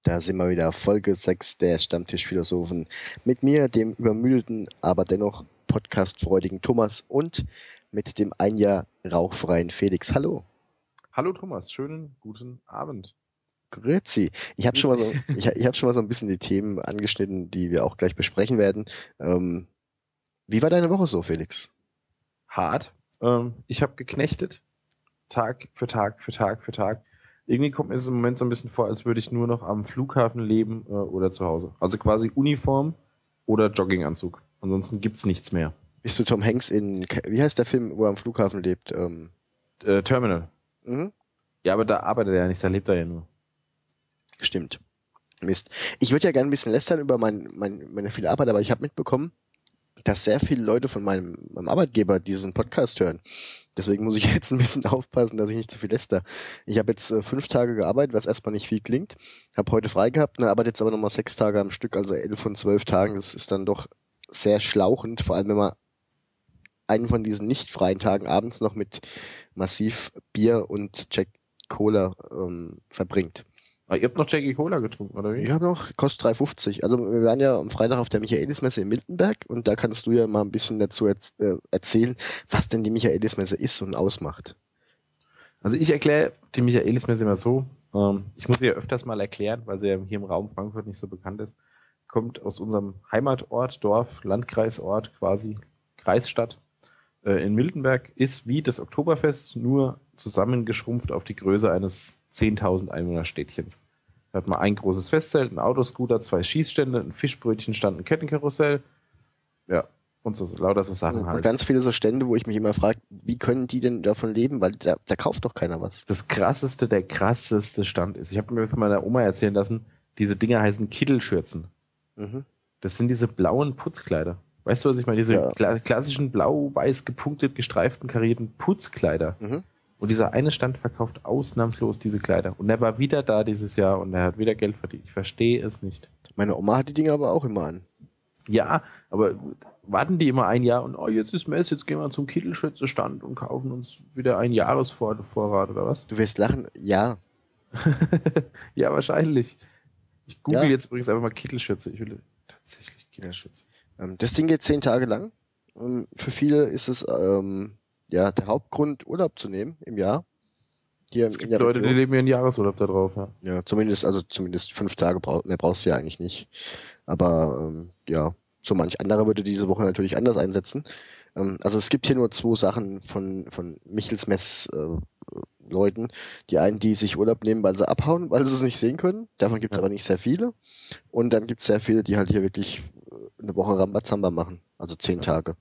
Da sind wir wieder, Folge 6 der Stammtischphilosophen. Mit mir, dem übermüdeten, aber dennoch podcastfreudigen Thomas und mit dem ein Jahr rauchfreien Felix. Hallo. Hallo Thomas, schönen guten Abend. Grüezi. Ich habe schon mal so ein bisschen die Themen angeschnitten, die wir auch gleich besprechen werden. Wie war deine Woche so, Felix? Hart. Ich habe geknechtet. Tag für Tag für Tag für Tag. Irgendwie kommt mir es im Moment so ein bisschen vor, als würde ich nur noch am Flughafen leben oder zu Hause. Also quasi Uniform oder Jogginganzug. Ansonsten gibt's nichts mehr. Bist du Tom Hanks wie heißt der Film, wo er am Flughafen lebt? Terminal. Mhm. Ja, aber da arbeitet er ja nicht, da lebt er ja nur. Stimmt. Mist. Ich würde ja gerne ein bisschen lästern über meine viele Arbeit, aber ich habe mitbekommen, dass sehr viele Leute von meinem Arbeitgeber diesen Podcast hören. Deswegen muss ich jetzt ein bisschen aufpassen, dass ich nicht zu viel läster. Ich habe jetzt 5 Tage gearbeitet, was erstmal nicht viel klingt. Habe heute frei gehabt, arbeite jetzt aber nochmal 6 Tage am Stück, also 11 von 12 Tagen. Das ist dann doch sehr schlauchend, vor allem wenn man einen von diesen nicht freien Tagen abends noch mit massiv Bier und Jack Cola verbringt. Ah, ihr habt noch Jackie Cola getrunken, oder wie? Ich habe noch, kostet 3,50. Also wir waren ja am Freitag auf der Michaelismesse in Miltenberg und da kannst du ja mal ein bisschen dazu erzählen, was denn die Michaelismesse ist und ausmacht. Also ich erkläre die Michaelismesse immer so. Ich muss sie ja öfters mal erklären, weil sie ja hier im Raum Frankfurt nicht so bekannt ist. Kommt aus unserem Heimatort, Dorf, Landkreisort quasi, Kreisstadt in Miltenberg, ist wie das Oktoberfest, nur zusammengeschrumpft auf die Größe eines 10.000 Einwohnerstädtchens. Da hat man ein großes Festzelt, ein Autoscooter, 2 Schießstände, ein Fischbrötchenstand, ein Kettenkarussell. Ja, und so lauter so Sachen halt. Und ganz viele so Stände, wo ich mich immer frage, wie können die denn davon leben, weil da kauft doch keiner was. Der krasseste Stand ist, ich habe mir von meiner Oma erzählen lassen, diese Dinger heißen Kittelschürzen. Mhm. Das sind diese blauen Putzkleider. Weißt du, was ich meine? Diese klassischen blau-weiß gepunktet, gestreiften, karierten Putzkleider. Mhm. Und dieser eine Stand verkauft ausnahmslos diese Kleider. Und er war wieder da dieses Jahr und er hat wieder Geld verdient. Ich verstehe es nicht. Meine Oma hat die Dinger aber auch immer an. Ja, aber warten die immer ein Jahr und jetzt ist Mess, jetzt gehen wir zum Kittelschürze-Stand und kaufen uns wieder ein Jahresvorrat oder was? Du wirst lachen, ja. Ja, wahrscheinlich. Ich google Ja. jetzt übrigens einfach mal Kittelschürze. Ich will tatsächlich Kittelschürze. Das Ding geht 10 Tage lang. Für viele ist es der Hauptgrund, Urlaub zu nehmen im Jahr. Hier Es gibt Leute, die leben ihren Jahresurlaub da drauf. Ja, ja zumindest 5 Tage, mehr brauchst du ja eigentlich nicht. Aber so manch anderer würde diese Woche natürlich anders einsetzen. Also es gibt hier nur 2 Sachen von Michelsmess Leuten. Die einen, die sich Urlaub nehmen, weil sie abhauen, weil sie es nicht sehen können. Davon gibt es aber nicht sehr viele. Und dann gibt es sehr viele, die halt hier wirklich eine Woche Rambazamba machen. Also 10 Tage.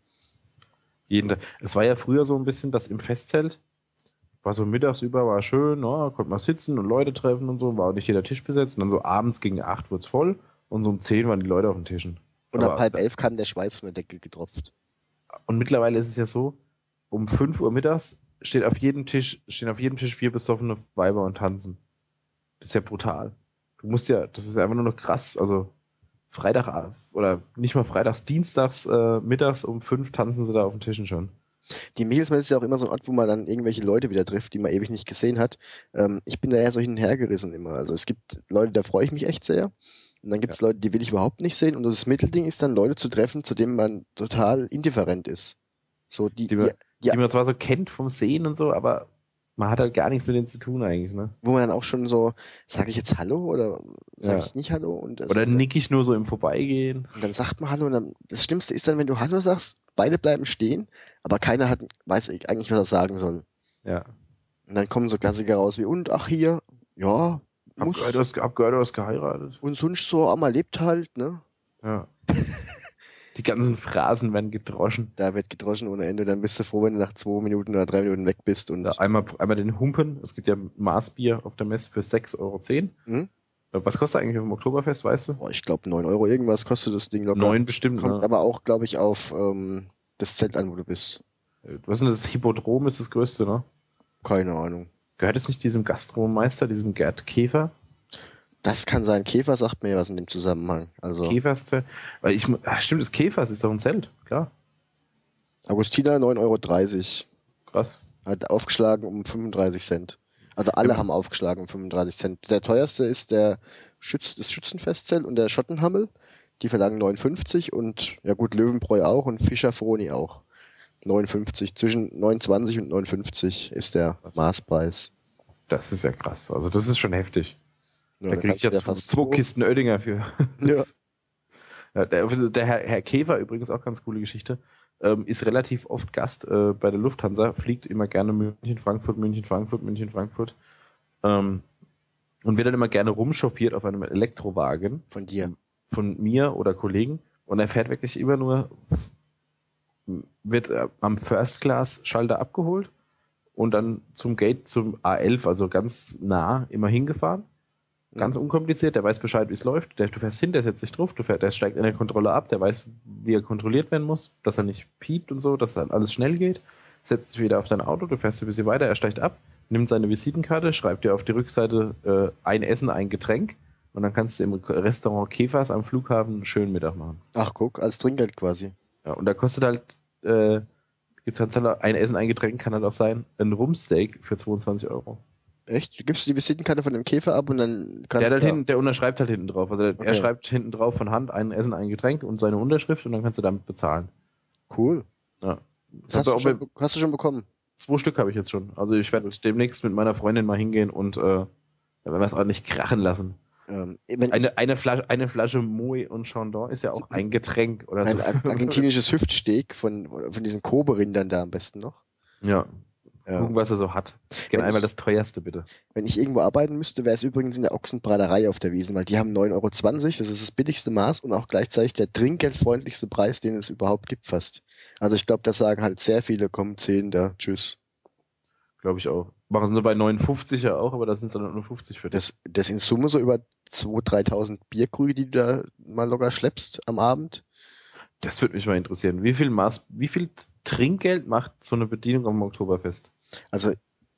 Jeden Tag. Es war ja früher so ein bisschen, dass im Festzelt war so mittags über, war schön, konnte man sitzen und Leute treffen und so, war auch nicht jeder Tisch besetzt. Und dann so abends gegen 8 wurde es voll und so um 10 waren die Leute auf den Tischen. Und ab 10:30 kam der Schweiß von der Decke getropft. Und mittlerweile ist es ja so, um 5 Uhr mittags stehen auf jedem Tisch 4 besoffene Weiber und tanzen. Das ist ja brutal. Das ist ja einfach nur noch krass. Also Freitag oder nicht mal freitags, dienstags, mittags um 5 tanzen sie da auf den Tischen schon. Die Michelsmesse ist ja auch immer so ein Ort, wo man dann irgendwelche Leute wieder trifft, die man ewig nicht gesehen hat. Ich bin da eher so hin und her gerissen immer. Also es gibt Leute, da freue ich mich echt sehr. Und dann gibt es Leute, die will ich überhaupt nicht sehen. Und das Mittelding ist dann, Leute zu treffen, zu denen man total indifferent ist. So die man zwar so kennt vom Sehen und so, aber man hat halt gar nichts mit denen zu tun eigentlich, ne? Wo man dann auch schon so, sage ich jetzt Hallo oder sage ich nicht Hallo? Oder nick ich nur so im Vorbeigehen. Und dann sagt man Hallo und dann, das Schlimmste ist dann, wenn du Hallo sagst, beide bleiben stehen, aber keiner weiß eigentlich, was er sagen soll. Ja. Und dann kommen so Klassiker raus wie, und ach hier, ja, hab gehört, du hast geheiratet. Und sonst so, man lebt halt, ne? Ja. Die ganzen Phrasen werden gedroschen. Da wird gedroschen ohne Ende, dann bist du froh, wenn du nach 2 Minuten oder 3 Minuten weg bist. Und ja, einmal den Humpen, es gibt ja Maßbier auf der Messe für 6,10 Euro. Mhm. Was kostet eigentlich auf dem Oktoberfest, weißt du? Boah, ich glaube 9 Euro irgendwas kostet das Ding locker. 9 bestimmt, kommt aber auch, glaube ich, auf das Zelt an, wo du bist. Was ist denn das? Hippodrom ist das größte, ne? Keine Ahnung. Gehört es nicht diesem Gastromeister, diesem Gerd Käfer? Das kann sein. Käfer sagt mir was in dem Zusammenhang. Also Käferszelt. Weil stimmt, das Käfers ist doch ein Zelt, klar. Augustiner 9,30 Euro. Krass. Hat aufgeschlagen um 35 Cent. Also alle haben aufgeschlagen um 35 Cent. Der teuerste ist der das Schützenfestzelt und der Schottenhammel. Die verlangen 59 und ja gut, Löwenbräu auch und Fischer Froni auch. 59, zwischen 29 und 59 ist der Maßpreis. Das ist ja krass. Also das ist schon heftig. Ja, Da kriege ich jetzt zwei Kisten Oettinger für. Ja. Ja, der Herr Käfer, übrigens auch ganz coole Geschichte, ist relativ oft Gast bei der Lufthansa, fliegt immer gerne München, Frankfurt, München, Frankfurt, München, Frankfurt. Und wird dann immer gerne rumchauffiert auf einem Elektrowagen. Von dir. Von mir oder Kollegen. Und er fährt wirklich immer nur, wird am First-Class-Schalter abgeholt und dann zum Gate, zum A11, also ganz nah, immer hingefahren. Ganz unkompliziert, der weiß Bescheid, wie es läuft. Du fährst hin, der setzt sich drauf, der steigt in der Kontrolle ab, der weiß, wie er kontrolliert werden muss, dass er nicht piept und so, dass dann alles schnell geht. Setzt sich wieder auf dein Auto, du fährst ein bisschen weiter, er steigt ab, nimmt seine Visitenkarte, schreibt dir auf die Rückseite ein Essen, ein Getränk und dann kannst du im Restaurant Käfers am Flughafen einen schönen Mittag machen. Ach guck, als Trinkgeld quasi. Ja, und da kostet halt, gibt's halt ein Essen, ein Getränk, kann halt auch sein, ein Rumpsteak für 22 Euro. Echt? Du gibst die Visitenkarte von dem Käfer ab und dann kannst du... Der unterschreibt halt hinten drauf. Also okay. Er schreibt hinten drauf von Hand ein Essen, ein Getränk und seine Unterschrift und dann kannst du damit bezahlen. Cool. Ja. Hast du schon bekommen? 2 Stück habe ich jetzt schon. Also ich werde demnächst mit meiner Freundin mal hingehen und werden wir es ordentlich krachen lassen. Eine Flasche Moe und Chandon ist ja auch ein Getränk oder so. Ein argentinisches Hüftsteak von diesen Kobe-Rindern da am besten noch. Ja. Gucken, was er so hat. Gerne einmal das teuerste, bitte. Wenn ich irgendwo arbeiten müsste, wäre es übrigens in der Ochsenbraterei auf der Wiesn, weil die haben 9,20 Euro, das ist das billigste Maß und auch gleichzeitig der trinkgeldfreundlichste Preis, den es überhaupt gibt fast. Also ich glaube, das sagen halt sehr viele, komm, 10 da, tschüss. Glaube ich auch. Machen sie bei 59 ja auch, aber da sind es dann nur 50 für das. Das in Summe so über 2.000, 3.000 Bierkrüge, die du da mal locker schleppst am Abend. Das würde mich mal interessieren. Wie viel Trinkgeld macht so eine Bedienung am Oktoberfest? Also,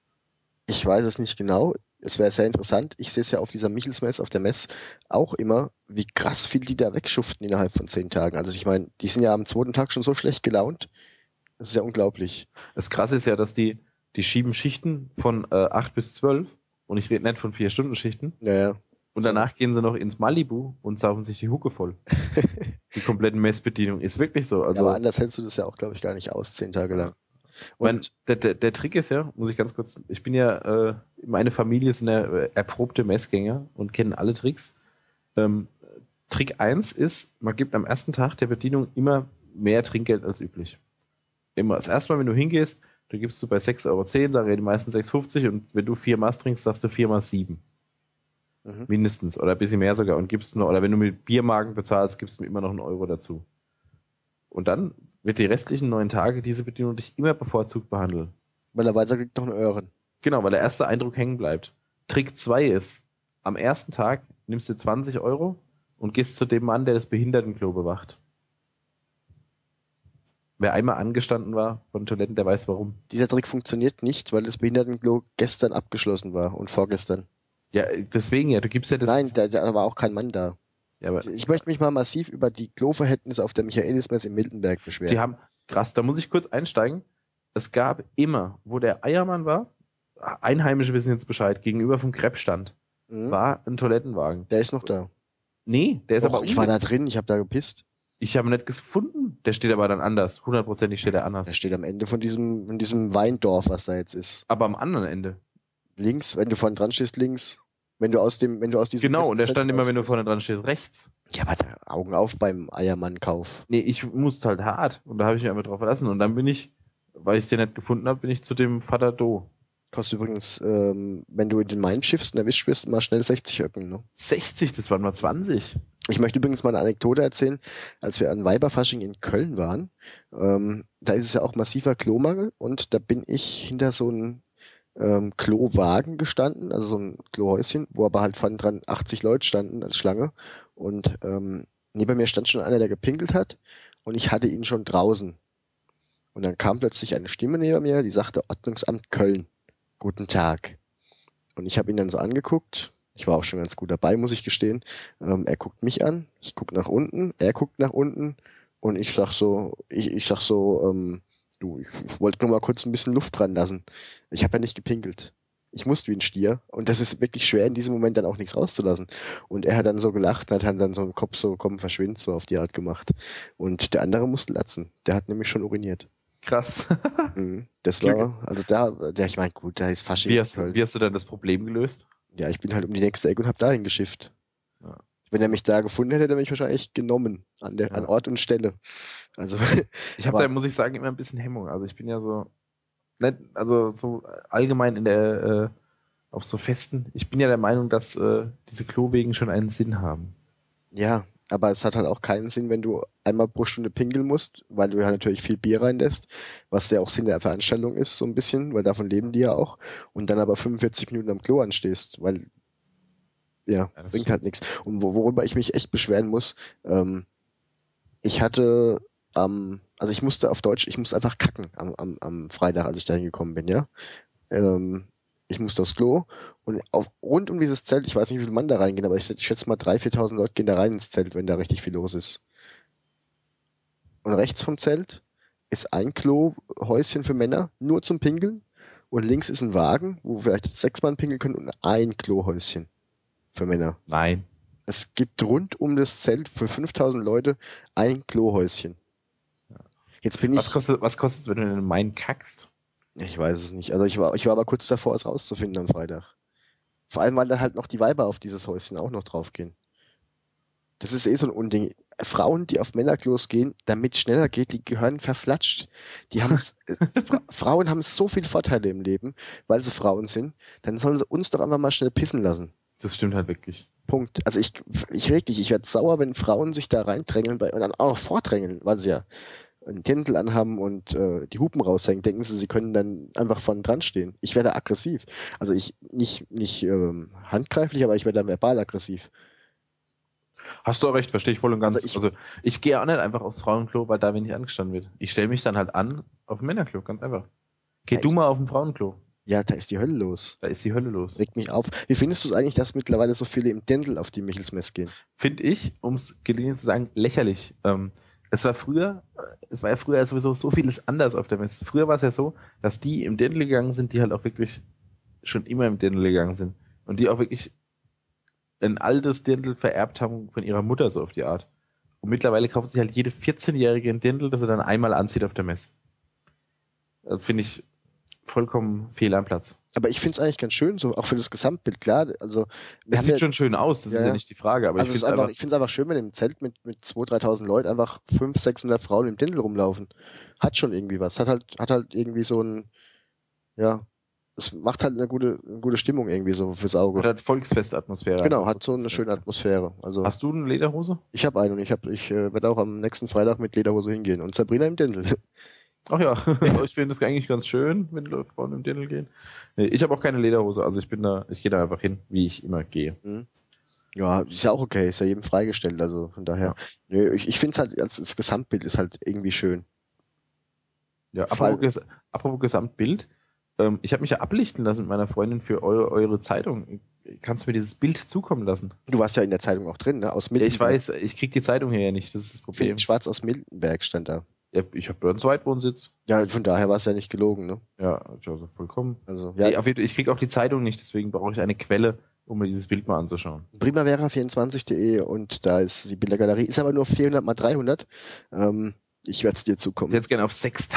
ich weiß es nicht genau. Es wäre sehr interessant. Ich sehe es ja auf dieser Michelsmess, auf der Mess, auch immer, wie krass viel die da wegschuften innerhalb von 10 Tagen. Also ich meine, die sind ja am 2. Tag schon so schlecht gelaunt. Das ist ja unglaublich. Das Krasse ist ja, dass die schieben Schichten von 8 bis 12 und ich rede nicht von 4-Stunden-Schichten. Ja. Und danach gehen sie noch ins Malibu und saufen sich die Hucke voll. Die kompletten Messbedienung ist wirklich so. Also, aber anders hältst du das ja auch, glaube ich, gar nicht aus, 10 Tage lang. Und der Trick ist ja, muss ich ganz kurz, ich bin ja, meine Familie sind ja erprobte Messgänger und kennen alle Tricks. Trick 1 ist, man gibt am ersten Tag der Bedienung immer mehr Trinkgeld als üblich. Immer. Das erste Mal, wenn du hingehst, du gibst du bei 6,10 Euro, sagen ja die meisten 6,50 und wenn du 4 Maß trinkst, sagst du 4 mal 7. Mindestens oder ein bisschen mehr sogar und gibst noch, oder wenn du mit Biermarken bezahlst, gibst du mir immer noch 1 Euro dazu. Und dann wird die restlichen 9 Tage diese Bedienung dich immer bevorzugt behandeln. Weil er weiter kriegt noch einen Öhren. Genau, weil der erste Eindruck hängen bleibt. Trick 2 ist, am ersten Tag nimmst du 20 Euro und gehst zu dem Mann, der das Behindertenklo bewacht. Wer einmal angestanden war von Toiletten, der weiß warum. Dieser Trick funktioniert nicht, weil das Behindertenklo gestern abgeschlossen war und vorgestern. Ja, deswegen ja, du gibst ja das... Nein, da war auch kein Mann da. Ja, aber ich möchte mich mal massiv über die Kloverhältnisse auf der Michaelismesse in Miltenberg beschweren. Sie haben, krass, da muss ich kurz einsteigen. Es gab immer, wo der Eiermann war, Einheimische wissen jetzt Bescheid, gegenüber vom Kreppstand, war ein Toilettenwagen. Der ist noch da. Nee, der ist aber... Ich war da drin, ich habe da gepisst. Ich habe ihn nicht gefunden. Der steht aber dann anders. 100% steht er anders. Der steht am Ende von diesem Weindorf, was da jetzt ist. Aber am anderen Ende. Links, wenn du vorne dran stehst, links. Wenn du aus diesem Genau, und der stand immer, wenn du vorne dran stehst, rechts. Ja, aber da Augen auf beim Eiermann-Kauf. Nee, ich musste halt hart. Und da habe ich mich einfach drauf verlassen. Und dann bin ich, weil ich den nicht gefunden habe, bin ich zu dem Vater Do. Kostet übrigens, wenn du in den Main schiffst und erwischt wirst, mal schnell 60 Öcken, ne? 60? Das waren mal 20. Ich möchte übrigens mal eine Anekdote erzählen. Als wir an Weiberfasching in Köln waren, da ist es ja auch massiver Klomangel und da bin ich hinter so einem Klowagen gestanden, also so ein Klohäuschen, wo aber halt vorne dran 80 Leute standen als Schlange und neben mir stand schon einer, der gepinkelt hat und ich hatte ihn schon draußen. Und dann kam plötzlich eine Stimme neben mir, die sagte Ordnungsamt Köln. Guten Tag. Und ich habe ihn dann so angeguckt. Ich war auch schon ganz gut dabei, muss ich gestehen. Er guckt mich an, ich gucke nach unten, er guckt nach unten und ich sag so, du, ich wollte nur mal kurz ein bisschen Luft dran lassen. Ich habe ja nicht gepinkelt. Ich musste wie ein Stier. Und das ist wirklich schwer, in diesem Moment dann auch nichts rauszulassen. Und er hat dann so gelacht und hat dann so einen Kopf so, komm, verschwind, so auf die Art gemacht. Und der andere musste latzen. Der hat nämlich schon uriniert. Krass. Das war, also ich meine, gut, da ist Fasching. Wie hast du dann das Problem gelöst? Ja, ich bin halt um die nächste Ecke und hab dahin geschifft. Ja. Wenn er mich da gefunden hätte, hätte er mich wahrscheinlich genommen. An Ort und Stelle. Also. Ich habe da, muss ich sagen, immer ein bisschen Hemmung. Also ich bin ja so, nicht, also so allgemein auf so Festen. Ich bin ja der Meinung, dass diese Klowegen schon einen Sinn haben. Ja, aber es hat halt auch keinen Sinn, wenn du einmal pro Stunde pinkeln musst, weil du ja natürlich viel Bier reinlässt, was ja auch Sinn der Veranstaltung ist, so ein bisschen, weil davon leben die ja auch. Und dann aber 45 Minuten am Klo anstehst, weil, ja, bringt halt nichts. Und worüber ich mich echt beschweren muss, ich hatte also ich musste einfach kacken am Freitag, als ich da hingekommen bin, ja. Ich musste aufs Klo und rund um dieses Zelt, ich weiß nicht, wie viele Mann da reingehen, aber ich schätze mal 3.000, 4.000 Leute gehen da rein ins Zelt, wenn da richtig viel los ist. Und rechts vom Zelt ist ein Klohäuschen für Männer, nur zum Pinkeln. Und links ist ein Wagen, wo vielleicht 6 Mann pinkeln können und ein Klohäuschen für Männer. Nein. Es gibt rund um das Zelt für 5.000 Leute ein Klohäuschen. Jetzt bin was kostet es, wenn du in den Main kackst? Ich weiß es nicht. Also ich war aber kurz davor, es rauszufinden am Freitag. Vor allem, weil dann halt noch die Weiber auf dieses Häuschen auch noch draufgehen. Das ist so ein Unding. Frauen, die auf Männerklos gehen, damit es schneller geht, die gehören verflatscht. Die haben Frauen haben so viele Vorteile im Leben, weil sie Frauen sind. Dann sollen sie uns doch einfach mal schnell pissen lassen. Das stimmt halt wirklich. Punkt. Also ich werde sauer, wenn Frauen sich da reindrängeln und dann auch noch vordrängeln, weil sie ja einen Dirndl anhaben und die Hupen raushängen, denken sie können dann einfach vorne dran stehen. Ich werde aggressiv. Also ich nicht handgreiflich, aber ich werde dann verbal aggressiv. Hast du auch recht, verstehe ich voll und ganz. Also ich gehe auch nicht einfach aufs Frauenklo, weil da wenig angestanden wird. Ich stelle mich dann halt an auf ein Männerklo, ganz einfach. Geh du mal auf ein Frauenklo. Ja, da ist die Hölle los. Da ist die Hölle los. Regt mich auf. Wie findest du es eigentlich, dass mittlerweile so viele im Dirndl auf die Michelsmess gehen? Finde ich, um es gelingen zu sagen, lächerlich. Es war ja früher sowieso so vieles anders auf der Messe. Früher war es ja so, dass die im Dirndl gegangen sind, die halt auch wirklich schon immer im Dirndl gegangen sind. Und die auch wirklich ein altes Dirndl vererbt haben von ihrer Mutter, so auf die Art. Und mittlerweile kauft sich halt jede 14-Jährige ein Dirndl, das er dann einmal anzieht auf der Messe. Das finde ich vollkommen fehl am Platz. Aber ich finde es eigentlich ganz schön, so auch für das Gesamtbild, klar. Also es sieht schon schön aus, das ist ja nicht die Frage. Aber also ich finde es einfach schön, wenn im Zelt mit 2.000, 3.000 Leuten einfach 500, 600 Frauen im Dirndl rumlaufen. Hat schon irgendwie was. Hat halt irgendwie so ein, ja, es macht halt eine gute Stimmung irgendwie so fürs Auge. Hat halt Volksfestatmosphäre. Genau, hat so eine schöne Atmosphäre. Also, hast du eine Lederhose? Ich habe eine und ich werde auch am nächsten Freitag mit Lederhose hingehen. Und Sabrina im Dirndl. Ach ja, ich finde das eigentlich ganz schön, wenn Frauen im Dirndl gehen. Nee, ich habe auch keine Lederhose, also ich gehe da einfach hin, wie ich immer gehe. Ja, ist ja auch okay, ist ja jedem freigestellt, also von daher. Ja. Nö, ich finde es halt, das Gesamtbild ist halt irgendwie schön. Ja, apropos Gesamtbild, ich habe mich ja ablichten lassen mit meiner Freundin für eure Zeitung. Kannst du mir dieses Bild zukommen lassen? Du warst ja in der Zeitung auch drin, ne? Aus Miltenberg. Ja, ich weiß, ich krieg die Zeitung hier ja nicht, das ist das Problem. Schwarz aus Miltenberg stand da. Ja, ich habe einen Zweitwohnsitz. Ja, von daher war es ja nicht gelogen, ne? Ja, also vollkommen. Also, ja. Nee, ich krieg auch die Zeitung nicht, deswegen brauche ich eine Quelle, um mir dieses Bild mal anzuschauen. Primavera24.de und da ist die Bildergalerie, ist aber nur 400 mal 300. Ich werde es dir zukommen. Ich hätte gerne auf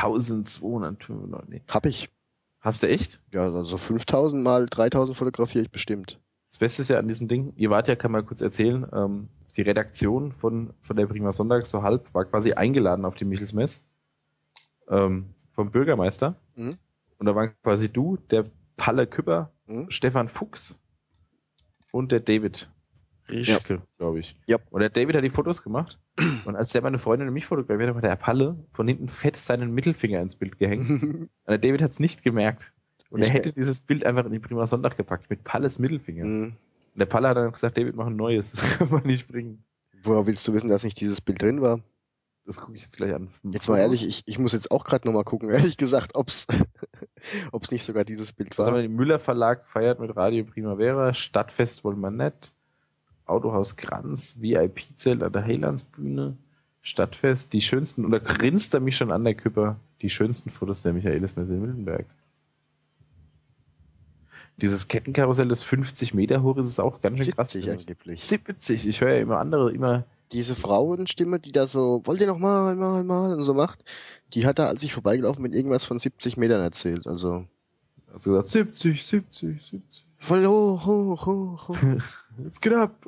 6.200. Nee. Hab ich. Hast du echt? Ja, also 5.000 mal 3.000 fotografiere ich bestimmt. Das Beste ist ja an diesem Ding, ihr wart ja, kann man kurz erzählen, die Redaktion von der Prima Sonntag so halb war quasi eingeladen auf die Michelsmess vom Bürgermeister. Und da waren quasi du, der Palle Küpper, Stefan Fuchs und der David Rischke, glaube ich. Ja. Und der David hat die Fotos gemacht und als der meine Freundin und mich fotografiert hat, hat der Palle von hinten fett seinen Mittelfinger ins Bild gehängt. Und der David hat es nicht gemerkt. Und er hätte dieses Bild einfach in die Prima Sonntag gepackt, mit Palles Mittelfinger. Und der Palle hat dann gesagt, David, mach ein neues, das kann man nicht bringen. Woher willst du wissen, dass nicht dieses Bild drin war? Das gucke ich jetzt gleich an. Jetzt mal ehrlich, ich muss jetzt auch gerade nochmal gucken, ehrlich gesagt, ob's nicht sogar dieses Bild war. Was haben wir? Den Müller Verlag feiert mit Radio Primavera, Stadtfest wollen wir nicht, Autohaus Kranz, VIP-Zelt an der Heilandsbühne, Stadtfest, die schönsten, und da grinst er mich schon an, der Küpper, die schönsten Fotos der Michaelismesse in Miltenberg. dieses Kettenkarussell, das 50 Meter hoch ist, ist auch ganz schön krass. 70 angeblich. 70, ich höre ja immer andere, immer. Diese Frauenstimme, die da so, wollt ihr noch mal und so macht, die hat da, als ich vorbeigelaufen bin, irgendwas von 70 Metern erzählt. Also Hat gesagt, 70, 70, 70. voll hoch. Jetzt geht ab.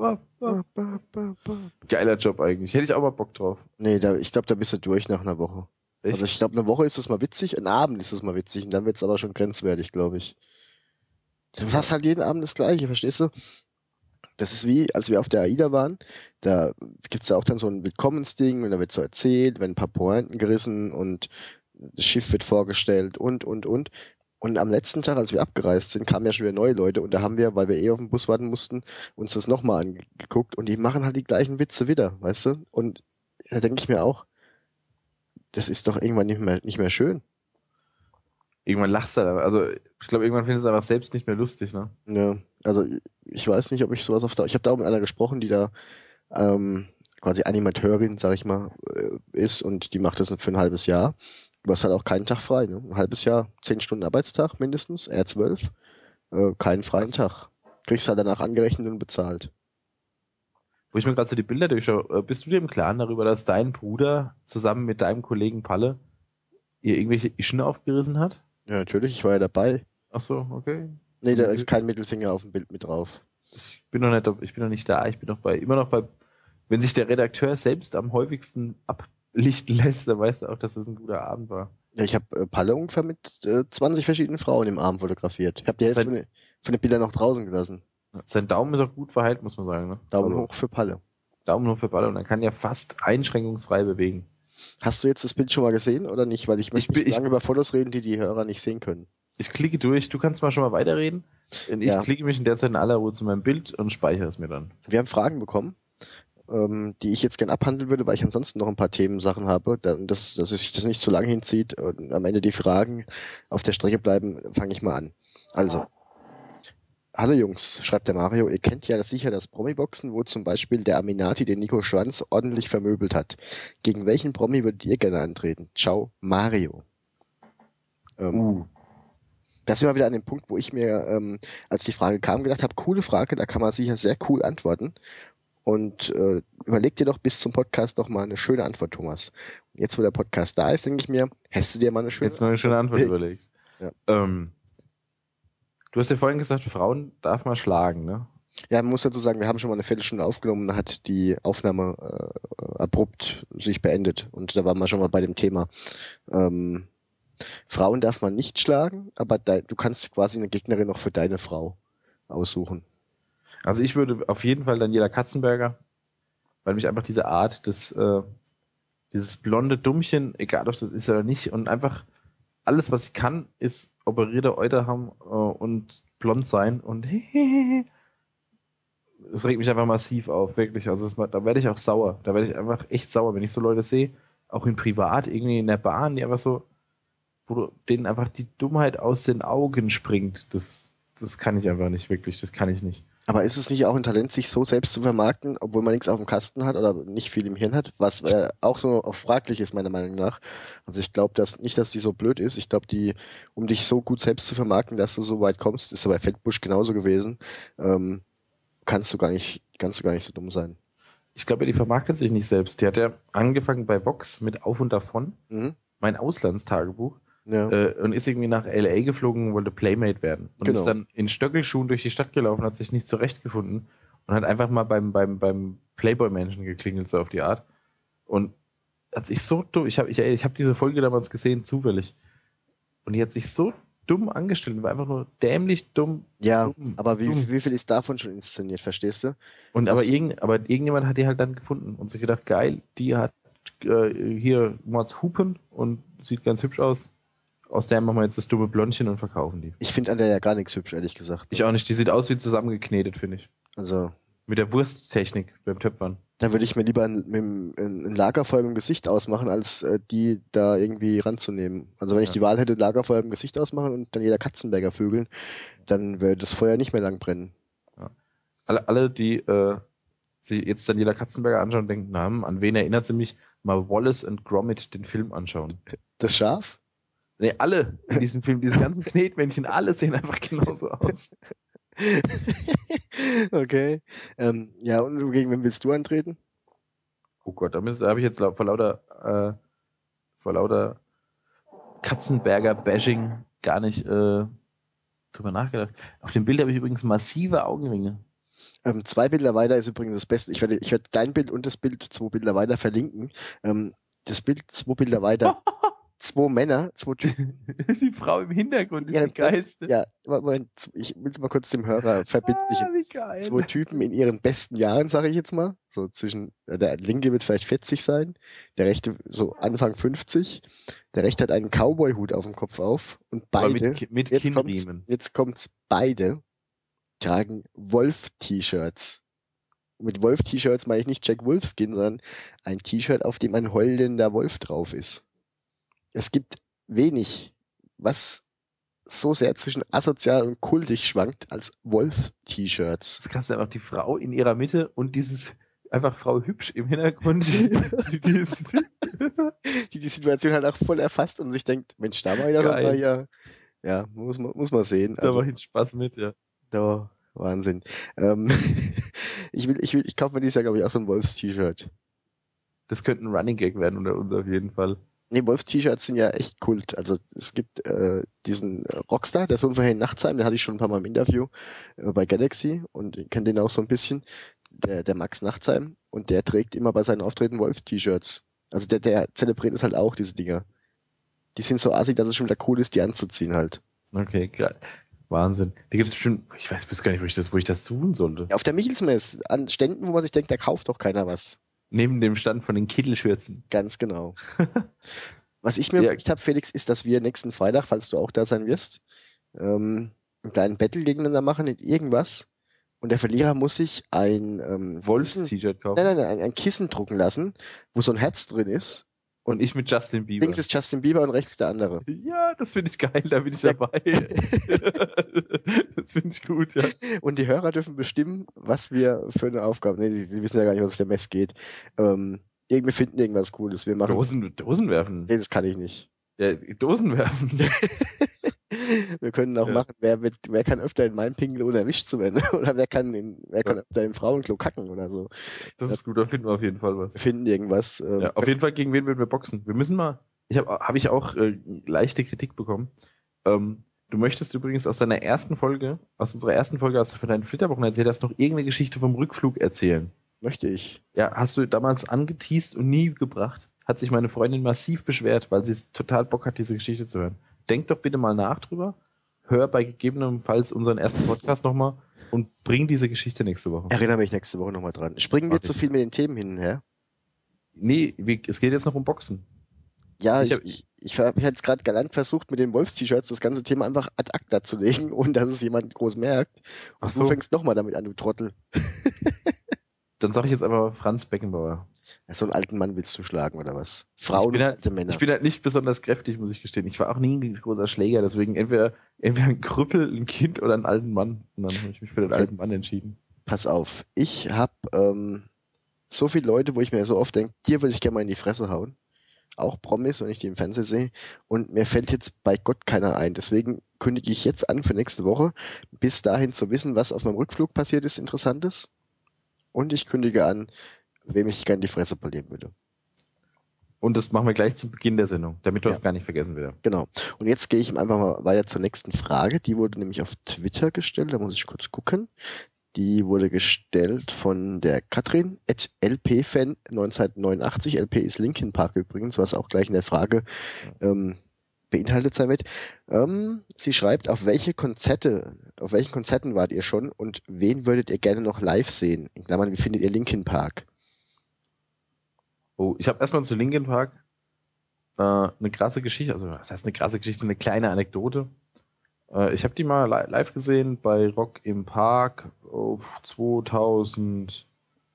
Geiler Job eigentlich. Hätte ich auch mal Bock drauf. Nee, ich glaube, da bist du durch nach einer Woche. Echt? Also ich glaube, eine Woche ist es mal witzig, ein Abend ist es mal witzig und dann wird es aber schon grenzwertig, glaube ich. Du hast halt jeden Abend das Gleiche, verstehst du? Das ist wie, als wir auf der AIDA waren, da gibt's ja auch dann so ein Willkommensding und da wird so erzählt, werden ein paar Pointen gerissen und das Schiff wird vorgestellt und. Und am letzten Tag, als wir abgereist sind, kamen ja schon wieder neue Leute und da haben wir, weil wir auf den Bus warten mussten, uns das nochmal angeguckt und die machen halt die gleichen Witze wieder, weißt du? Und da denke ich mir auch, das ist doch irgendwann nicht mehr schön. Irgendwann lachst du da. Also, ich glaube, irgendwann findest du es einfach selbst nicht mehr lustig, ne? Ja, also ich weiß nicht, ob ich sowas ich habe da auch mit einer gesprochen, die da quasi Animateurin, sag ich mal, ist und die macht das für ein halbes Jahr. Du hast halt auch keinen Tag frei, ne? Ein halbes Jahr, 10 Stunden Arbeitstag mindestens, eher 12, keinen freien Tag. Kriegst halt danach angerechnet und bezahlt. Wo ich mir gerade so die Bilder durchschaue, bist du dir im Klaren darüber, dass dein Bruder zusammen mit deinem Kollegen Palle ihr irgendwelche Ischen aufgerissen hat? Ja, natürlich, ich war ja dabei. Ach so, okay. Nee, da ist kein Mittelfinger auf dem Bild mit drauf. Ich bin noch nicht da, ich bin immer noch bei, wenn sich der Redakteur selbst am häufigsten ablichten lässt, dann weißt du auch, dass das ein guter Abend war. Ja, ich habe Palle ungefähr mit 20 verschiedenen Frauen im Abend fotografiert. Ich habe die Hälfte von den Bildern noch draußen gelassen. Sein Daumen ist auch gut verheilt, muss man sagen. Ne? Daumen hoch für Palle. Daumen hoch für Palle und dann kann ja fast einschränkungsfrei bewegen. Hast du jetzt das Bild schon mal gesehen oder nicht? Weil ich möchte nicht lange über Fotos reden, die Hörer nicht sehen können. Ich klicke durch, du kannst mal schon mal weiterreden. Ich klicke mich in der Zeit in aller Ruhe zu meinem Bild und speichere es mir dann. Wir haben Fragen bekommen, die ich jetzt gerne abhandeln würde, weil ich ansonsten noch ein paar Themensachen habe, dass sich das nicht zu lange hinzieht und am Ende die Fragen auf der Strecke bleiben, fange ich mal an. Also, hallo Jungs, schreibt der Mario, ihr kennt ja sicher das Promi-Boxen, wo zum Beispiel der Aminati den Nico Schwanz ordentlich vermöbelt hat. Gegen welchen Promi würdet ihr gerne antreten? Ciao, Mario. Das ist immer wieder an dem Punkt, wo ich mir, als die Frage kam, gedacht habe, coole Frage, da kann man sicher sehr cool antworten. Und überleg dir doch bis zum Podcast noch mal eine schöne Antwort, Thomas. Und jetzt, wo der Podcast da ist, denke ich mir, hast du dir mal eine schöne Antwort überlegt. Ja. Du hast ja vorhin gesagt, Frauen darf man schlagen, ne? Ja, man muss dazu sagen, wir haben schon mal eine Viertelstunde aufgenommen, da hat die Aufnahme abrupt sich beendet. Und da waren wir schon mal bei dem Thema. Frauen darf man nicht schlagen, aber du kannst quasi eine Gegnerin noch für deine Frau aussuchen. Also ich würde auf jeden Fall Daniela Katzenberger, weil mich einfach diese Art dieses blonde Dummchen, egal ob es das ist oder nicht, und einfach alles, was sie kann, ist operierte Euter haben und blond sein und es regt mich einfach massiv auf, wirklich. Also da werde ich auch sauer. Da werde ich einfach echt sauer, wenn ich so Leute sehe, auch in Privat, irgendwie in der Bahn, die einfach so, wo denen einfach die Dummheit aus den Augen springt. Das kann ich einfach nicht, wirklich, das kann ich nicht. Aber ist es nicht auch ein Talent, sich so selbst zu vermarkten, obwohl man nichts auf dem Kasten hat oder nicht viel im Hirn hat, was auch so auch fraglich ist, meiner Meinung nach. Also ich glaube dass die so blöd ist. Ich glaube, um dich so gut selbst zu vermarkten, dass du so weit kommst, ist ja bei Fettbusch genauso gewesen, kannst du gar nicht so dumm sein. Ich glaube, die vermarktet sich nicht selbst. Die hat ja angefangen bei Vox mit Auf und Davon, mein Auslandstagebuch. Ja. Und ist irgendwie nach L.A. geflogen und wollte Playmate werden. Und ist dann in Stöckelschuhen durch die Stadt gelaufen, hat sich nicht zurechtgefunden und hat einfach mal beim Playboy-Menschen geklingelt, so auf die Art. Und hat sich so dumm, ich hab diese Folge damals gesehen, zufällig. Und die hat sich so dumm angestellt, war einfach nur dämlich dumm. Ja, dumm, aber wie viel ist davon schon inszeniert, verstehst du? Und aber irgendjemand hat die halt dann gefunden und sich gedacht, geil, die hat hier Mords Hupen und sieht ganz hübsch aus. Aus der machen wir jetzt das dumme Blondchen und verkaufen die. Ich finde an der ja gar nichts hübsch, ehrlich gesagt. Ich auch nicht. Die sieht aus wie zusammengeknetet, finde ich. Also. Mit der Wursttechnik beim Töpfern. Da würde ich mir lieber ein Lagerfeuer im Gesicht ausmachen, als die da irgendwie ranzunehmen. Also wenn ich die Wahl hätte, Lagerfeuer im Gesicht ausmachen und dann jeder Katzenberger vögeln, dann würde das Feuer nicht mehr lang brennen. Ja. Alle, die sie jetzt dann jeder Katzenberger anschauen und denken, an wen erinnert sie mich? Mal Wallace and Gromit den Film anschauen. Das Schaf? Nee, alle in diesem Film, diese ganzen Knetmännchen, alle sehen einfach genauso aus. Okay. Ja, und gegen wen willst du antreten? Oh Gott, da habe ich jetzt vor lauter Katzenberger-Bashing gar nicht drüber nachgedacht. Auf dem Bild habe ich übrigens massive Augenringe. 2 Bilder weiter ist übrigens das Beste. Ich werde dein Bild und das Bild 2 Bilder weiter verlinken. Das Bild 2 Bilder weiter. 2 Männer, 2 Typen. Die Frau im Hintergrund ist die geilste. Ja, Moment, ich will es mal kurz dem Hörer verbildlichen. Wie geil. 2 Typen in ihren besten Jahren, sage ich jetzt mal. So der linke wird vielleicht 40 sein, der rechte so Anfang 50. Der rechte hat einen Cowboy-Hut auf dem Kopf auf und Aber beide, mit Kinnriemen. jetzt kommt's, beide tragen Wolf-T-Shirts. Mit Wolf-T-Shirts meine ich nicht Jack Wolfskin, sondern ein T-Shirt, auf dem ein heulender Wolf drauf ist. Es gibt wenig, was so sehr zwischen asozial und kultig schwankt als Wolf-T-Shirts. Das kannst du einfach die Frau in ihrer Mitte und dieses einfach Frau hübsch im Hintergrund, die Situation halt auch voll erfasst und sich denkt, Mensch, da war ja, muss man sehen. Da mache ich Spaß mit, ja. Da, Wahnsinn. Ich kaufe mir dieses Jahr, glaube ich, auch so ein Wolfs-T-Shirt. Das könnte ein Running Gag werden unter uns auf jeden Fall. Nee, Wolf-T-Shirts sind ja echt Kult. Also es gibt diesen Rockstar, der Sohn von Herrn Nachtsheim, den hatte ich schon ein paar Mal im Interview bei Galaxy und ich kenne den auch so ein bisschen, der Max Nachtsheim, und der trägt immer bei seinen Auftritten Wolf-T-Shirts. Also der zelebriert es halt auch, diese Dinger. Die sind so assig, dass es schon wieder cool ist, die anzuziehen halt. Okay, geil. Wahnsinn. Die gibt es bestimmt, ich weiß gar nicht, wo ich das suchen sollte. Auf der Michelsmess, an Ständen, wo man sich denkt, da kauft doch keiner was. Neben dem Stand von den Kittelschürzen. Ganz genau. Was ich mir überlegt habe, Felix, ist, dass wir nächsten Freitag, falls du auch da sein wirst, einen kleinen Battle gegeneinander machen in irgendwas. Und der Verlierer muss sich ein Wolfs-T-Shirt kaufen. Nein, ein Kissen drucken lassen, wo so ein Herz drin ist. Und ich mit Justin Bieber. Links ist Justin Bieber und rechts der andere. Ja, das finde ich geil, da bin ich dabei. Das finde ich gut, ja. Und die Hörer dürfen bestimmen, was wir für eine Aufgabe. Nee, sie wissen ja gar nicht, was auf der Mess geht. Wir finden irgendwas Cooles. Wir machen Dosen werfen. Nee, das kann ich nicht. Ja, Dosen werfen. Wir können auch machen, wer kann öfter in meinem Pinkel ohne erwischt zu werden. Oder wer kann öfter im Frauenklo kacken oder so. Das ist gut, da finden wir auf jeden Fall was. Wir finden irgendwas. Ja, auf jeden Fall, gegen wen würden wir boxen? Wir müssen mal. Habe ich auch leichte Kritik bekommen. Du möchtest übrigens aus unserer ersten Folge, als du von deinen Flitterwochen erzählt hast, noch irgendeine Geschichte vom Rückflug erzählen. Möchte ich. Ja, hast du damals angeteast und nie gebracht. Hat sich meine Freundin massiv beschwert, weil sie total Bock hat, diese Geschichte zu hören. Denk doch bitte mal nach drüber. Hör bei gegebenenfalls unseren ersten Podcast nochmal und bring diese Geschichte nächste Woche. Erinnere mich nächste Woche nochmal dran. Springen wir zu viel mit den Themen hin und her? Nee, es geht jetzt noch um Boxen. Ja, ich habe jetzt gerade galant versucht, mit den Wolfs-T-Shirts das ganze Thema einfach ad acta zu legen, ohne dass es jemand groß merkt. Und du fängst nochmal damit an, du Trottel. Dann sage ich jetzt aber Franz Beckenbauer. So einen alten Mann willst du schlagen, oder was? Frauen und alte Männer. Ich bin halt nicht besonders kräftig, muss ich gestehen. Ich war auch nie ein großer Schläger, deswegen entweder ein Krüppel, ein Kind oder einen alten Mann. Und dann habe ich mich für den alten Mann entschieden. Pass auf, ich habe so viele Leute, wo ich mir so oft denke, dir würde ich gerne mal in die Fresse hauen. Auch Promis, wenn ich die im Fernsehen sehe. Und mir fällt jetzt bei Gott keiner ein. Deswegen kündige ich jetzt an für nächste Woche, bis dahin zu wissen, was auf meinem Rückflug passiert ist, Interessantes. Und ich kündige an, wem ich gerne die Fresse polieren würde. Und das machen wir gleich zu Beginn der Sendung, damit du das gar nicht vergessen wieder. Genau. Und jetzt gehe ich einfach mal weiter zur nächsten Frage. Die wurde nämlich auf Twitter gestellt, da muss ich kurz gucken. Die wurde gestellt von der Katrin, @lpfan 1989. LP ist Linkin Park übrigens, was auch gleich in der Frage beinhaltet sein wird. Sie schreibt, auf welchen Konzerten wart ihr schon und wen würdet ihr gerne noch live sehen? In Klammern, wie findet ihr Linkin Park? Oh, ich habe erstmal zu Linkin Park eine krasse Geschichte, also das heißt eine krasse Geschichte, eine kleine Anekdote. Ich habe die mal live gesehen bei Rock im Park 2005.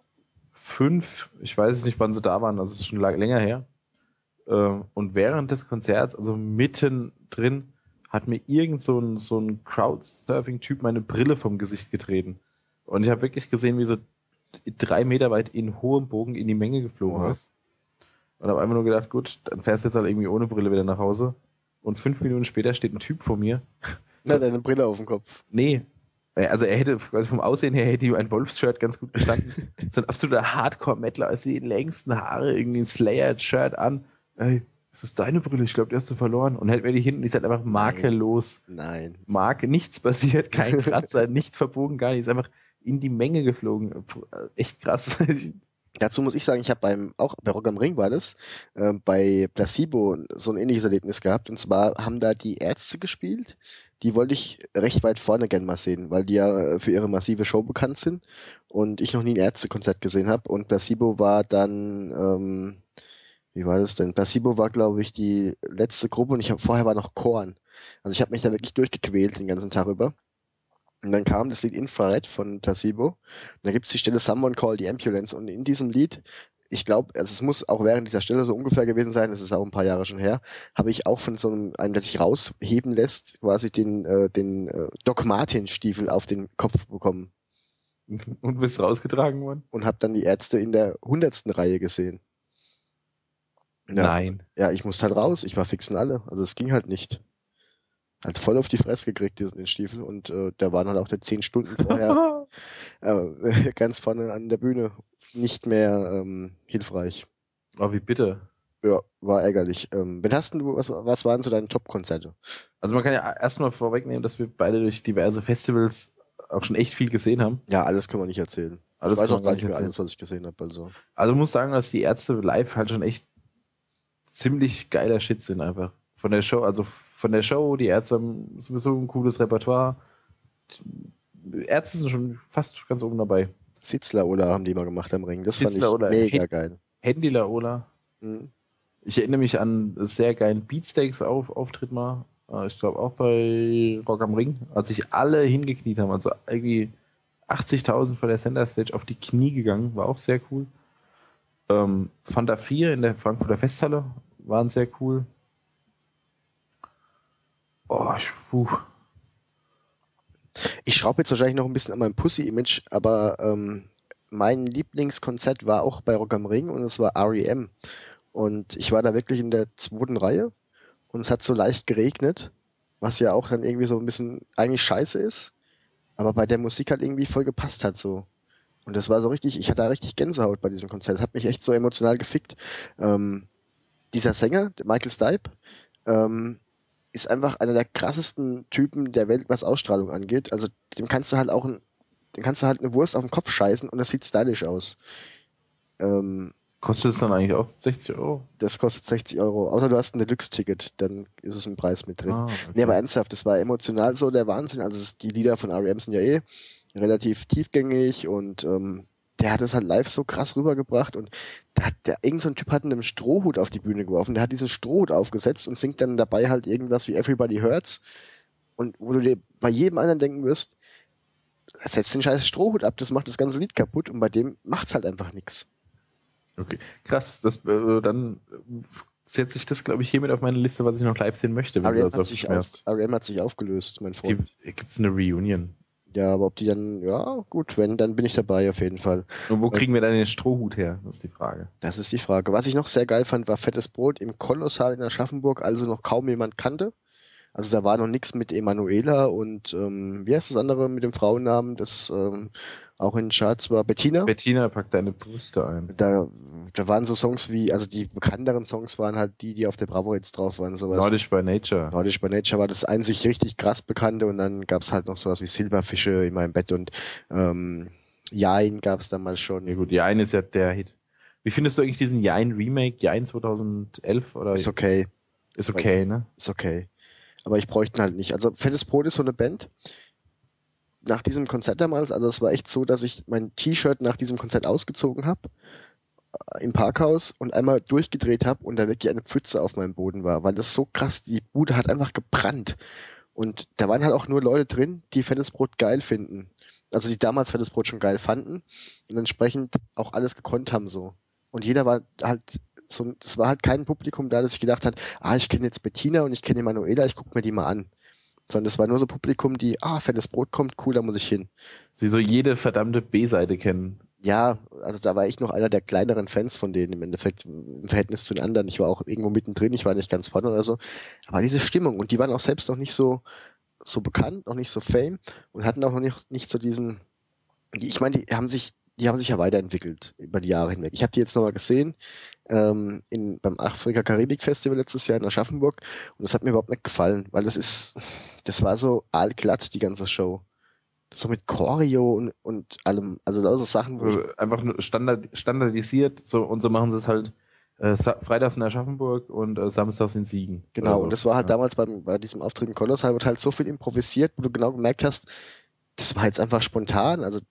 Ich weiß nicht, wann sie da waren, also es ist schon länger her. Und während des Konzerts, also mittendrin, hat mir irgend so ein Crowdsurfing-Typ meine Brille vom Gesicht getreten. Und ich habe wirklich gesehen, wie so 3 Meter weit in hohem Bogen in die Menge geflogen ist. Und habe einfach nur gedacht, gut, dann fährst du jetzt halt irgendwie ohne Brille wieder nach Hause. und 5 Minuten später steht ein Typ vor mir. Na, deine Brille auf dem Kopf. Nee, also er hätte, also vom Aussehen her hätte ihm ein Wolfsshirt ganz gut gestanden. So ein absoluter Hardcore-Mettler, also die längsten Haare, irgendwie ein Slayer-Shirt an. Ey, ist das deine Brille? Ich glaube, die hast du verloren. Und hält mir die hinten, die ist halt einfach makellos. Nein. Marke, nichts passiert, kein Kratzer, nicht verbogen, gar nichts. Einfach in die Menge geflogen. Echt krass. Dazu muss ich sagen, ich habe auch bei Rock am Ring war das, bei Placebo so ein ähnliches Erlebnis gehabt. Und zwar haben da die Ärzte gespielt. Die wollte ich recht weit vorne gern mal sehen, weil die ja für ihre massive Show bekannt sind. Und ich noch nie ein Ärztekonzert gesehen habe. Und Placebo war dann, wie war das denn? Placebo war, glaube ich, die letzte Gruppe und vorher war noch Korn. Also ich habe mich da wirklich durchgequält den ganzen Tag über. Und dann kam das Lied Infrared von Placebo. Und da gibt es die Stelle Someone Call the Ambulance. Und in diesem Lied, ich glaube, also es muss auch während dieser Stelle so ungefähr gewesen sein, das ist auch ein paar Jahre schon her, habe ich auch von so einem, der sich rausheben lässt, quasi den Doc Martin Stiefel auf den Kopf bekommen. Und bist rausgetragen worden? Und habe dann die Ärzte in der 100. Reihe gesehen. Ja, Nein. Ja, ich musste halt raus. Ich war fix und alle. Also es ging halt nicht. Halt voll auf die Fresse gekriegt, den Stiefel. Und der waren halt auch der 10 Stunden vorher ganz vorne an der Bühne nicht mehr hilfreich. Oh, wie bitter. Ja, war ärgerlich. Was waren so deine Top-Konzerte? Also man kann ja erstmal vorwegnehmen, dass wir beide durch diverse Festivals auch schon echt viel gesehen haben. Ja, alles kann man nicht erzählen. Alles ich weiß kann auch man gar nicht mehr erzählen. alles, was ich gesehen habe. Also muss sagen, dass die Ärzte live halt schon echt ziemlich geiler Shit sind einfach. Von der Show, die Ärzte haben sowieso ein cooles Repertoire. Die Ärzte sind schon fast ganz oben dabei. Sitzler oder haben die mal gemacht am Ring. Das Sitzler fand ich oder mega geil. Händler Ola. Mhm. Ich erinnere mich an einen sehr geilen Beatsteaks Auftritt mal. Ich glaube auch bei Rock am Ring, als sich alle hingekniet haben. Also irgendwie 80.000 von der Center Stage auf die Knie gegangen. War auch sehr cool. Fanta 4 in der Frankfurter Festhalle waren sehr cool. Oh, Ich schraube jetzt wahrscheinlich noch ein bisschen an meinem Pussy-Image, aber mein Lieblingskonzert war auch bei Rock am Ring und es war R.E.M. Und ich war da wirklich in der 2. Reihe und es hat so leicht geregnet, was ja auch dann irgendwie so ein bisschen eigentlich scheiße ist, aber bei der Musik halt irgendwie voll gepasst hat so. Und das war so richtig, ich hatte da richtig Gänsehaut bei diesem Konzert. Das hat mich echt so emotional gefickt. Dieser Sänger, Michael Stipe, ist einfach einer der krassesten Typen der Welt, was Ausstrahlung angeht. Also dem kannst du halt eine Wurst auf den Kopf scheißen und das sieht stylisch aus. kostet es dann eigentlich auch 60 Euro? Das kostet 60 Euro. Außer du hast ein Deluxe-Ticket, dann ist es ein Preis mit drin. Okay. Nee, aber ernsthaft, das war emotional so der Wahnsinn. Also die Lieder von R.E.M. sind ja relativ tiefgängig und der hat es halt live so krass rübergebracht und irgend so ein Typ hat einen Strohhut auf die Bühne geworfen, der hat diesen Strohhut aufgesetzt und singt dann dabei halt irgendwas wie Everybody Hurts und wo du dir bei jedem anderen denken wirst, setz den scheiß Strohhut ab, das macht das ganze Lied kaputt und bei dem macht's halt einfach nichts. Okay, krass. Dann setze ich das, glaube ich, hiermit auf meine Liste, was ich noch live sehen möchte, wenn du das aufschmerzt. R.E.M. hat sich aufgelöst, mein Freund. Gibt es eine Reunion? Ja, aber ob die dann, ja, gut, wenn, dann bin ich dabei auf jeden Fall. Und wo kriegen wir dann den Strohhut her? Das ist die Frage. Das ist die Frage. Was ich noch sehr geil fand, war Fettes Brot im Kolossal in Aschaffenburg, also noch kaum jemand kannte. Also da war noch nichts mit Emanuela und wie heißt das andere mit dem Frauennamen, das auch in Charts war? Bettina. Bettina packt deine Brüste ein. Da waren so Songs wie, also die bekannteren Songs waren halt die auf der Bravo jetzt drauf waren. Sowas. Nordisch by Nature. Nordisch by Nature war das einzig richtig krass bekannte und dann gab's halt noch sowas wie Silberfische in meinem Bett und Jein gab's damals schon. Ja gut, Jein ist ja der Hit. Wie findest du eigentlich diesen Jein Remake, Jein 2011? Oder? Ist okay. Ist okay, ne? Ist okay. Aber ich bräuchte ihn halt nicht. Also Fettes Brot ist so eine Band. Nach diesem Konzert damals, also es war echt so, dass ich mein T-Shirt nach diesem Konzert ausgezogen habe im Parkhaus und einmal durchgedreht habe und da wirklich eine Pfütze auf meinem Boden war, weil das so krass, die Bude hat einfach gebrannt. Und da waren halt auch nur Leute drin, die Fettes Brot geil finden. Also die damals Fettes Brot schon geil fanden und entsprechend auch alles gekonnt haben so. Und jeder war halt so, es war halt kein Publikum da, das sich gedacht hat, ich kenne jetzt Bettina und ich kenne Emanuela, ich gucke mir die mal an. Sondern es war nur so Publikum, die, Fettes Brot kommt, cool, da muss ich hin. Sie so jede verdammte B-Seite kennen. Ja, also da war ich noch einer der kleineren Fans von denen im Endeffekt im Verhältnis zu den anderen. Ich war auch irgendwo mittendrin, ich war nicht ganz vorne oder so. Aber diese Stimmung und die waren auch selbst noch nicht so bekannt, noch nicht so fame und hatten auch noch nicht so diesen, ich meine, die haben sich ja weiterentwickelt über die Jahre hinweg. Ich habe die jetzt nochmal gesehen beim Afrika-Karibik-Festival letztes Jahr in Aschaffenburg und das hat mir überhaupt nicht gefallen, weil das war so aalglatt, die ganze Show. So mit Choreo und allem, also so Sachen, wo ich, Also einfach nur standardisiert, so und so machen sie es halt freitags in Aschaffenburg und samstags in Siegen oder genau, und so. das war halt Ja. damals bei diesem Auftritt in Colossal wird halt so viel improvisiert, wo du genau gemerkt hast, das war jetzt einfach spontan, also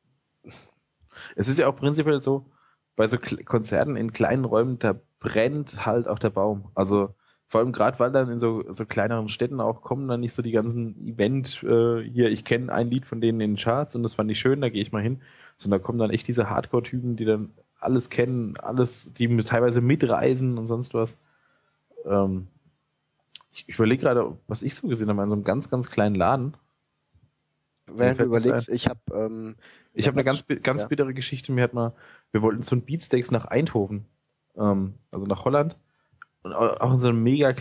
Es ist ja auch prinzipiell so, bei so Konzerten in kleinen Räumen, da brennt halt auch der Baum. Also vor allem gerade, weil dann in so kleineren Städten auch kommen dann nicht so die ganzen hier, ich kenne ein Lied von denen in den Charts und das fand ich schön, da gehe ich mal hin. Sondern da kommen dann echt diese Hardcore-Typen, die dann alles kennen, teilweise mitreisen und sonst was. Ähm, ich überlege gerade, was ich so gesehen habe, in so einem ganz, ganz kleinen Laden. Mir während du fällt nichts ein. überlegst, ich habe Ich habe eine ganz ja, bittere Geschichte. Wir wollten zu den Beatsteaks nach Eindhoven, also nach Holland, und auch in so einem mega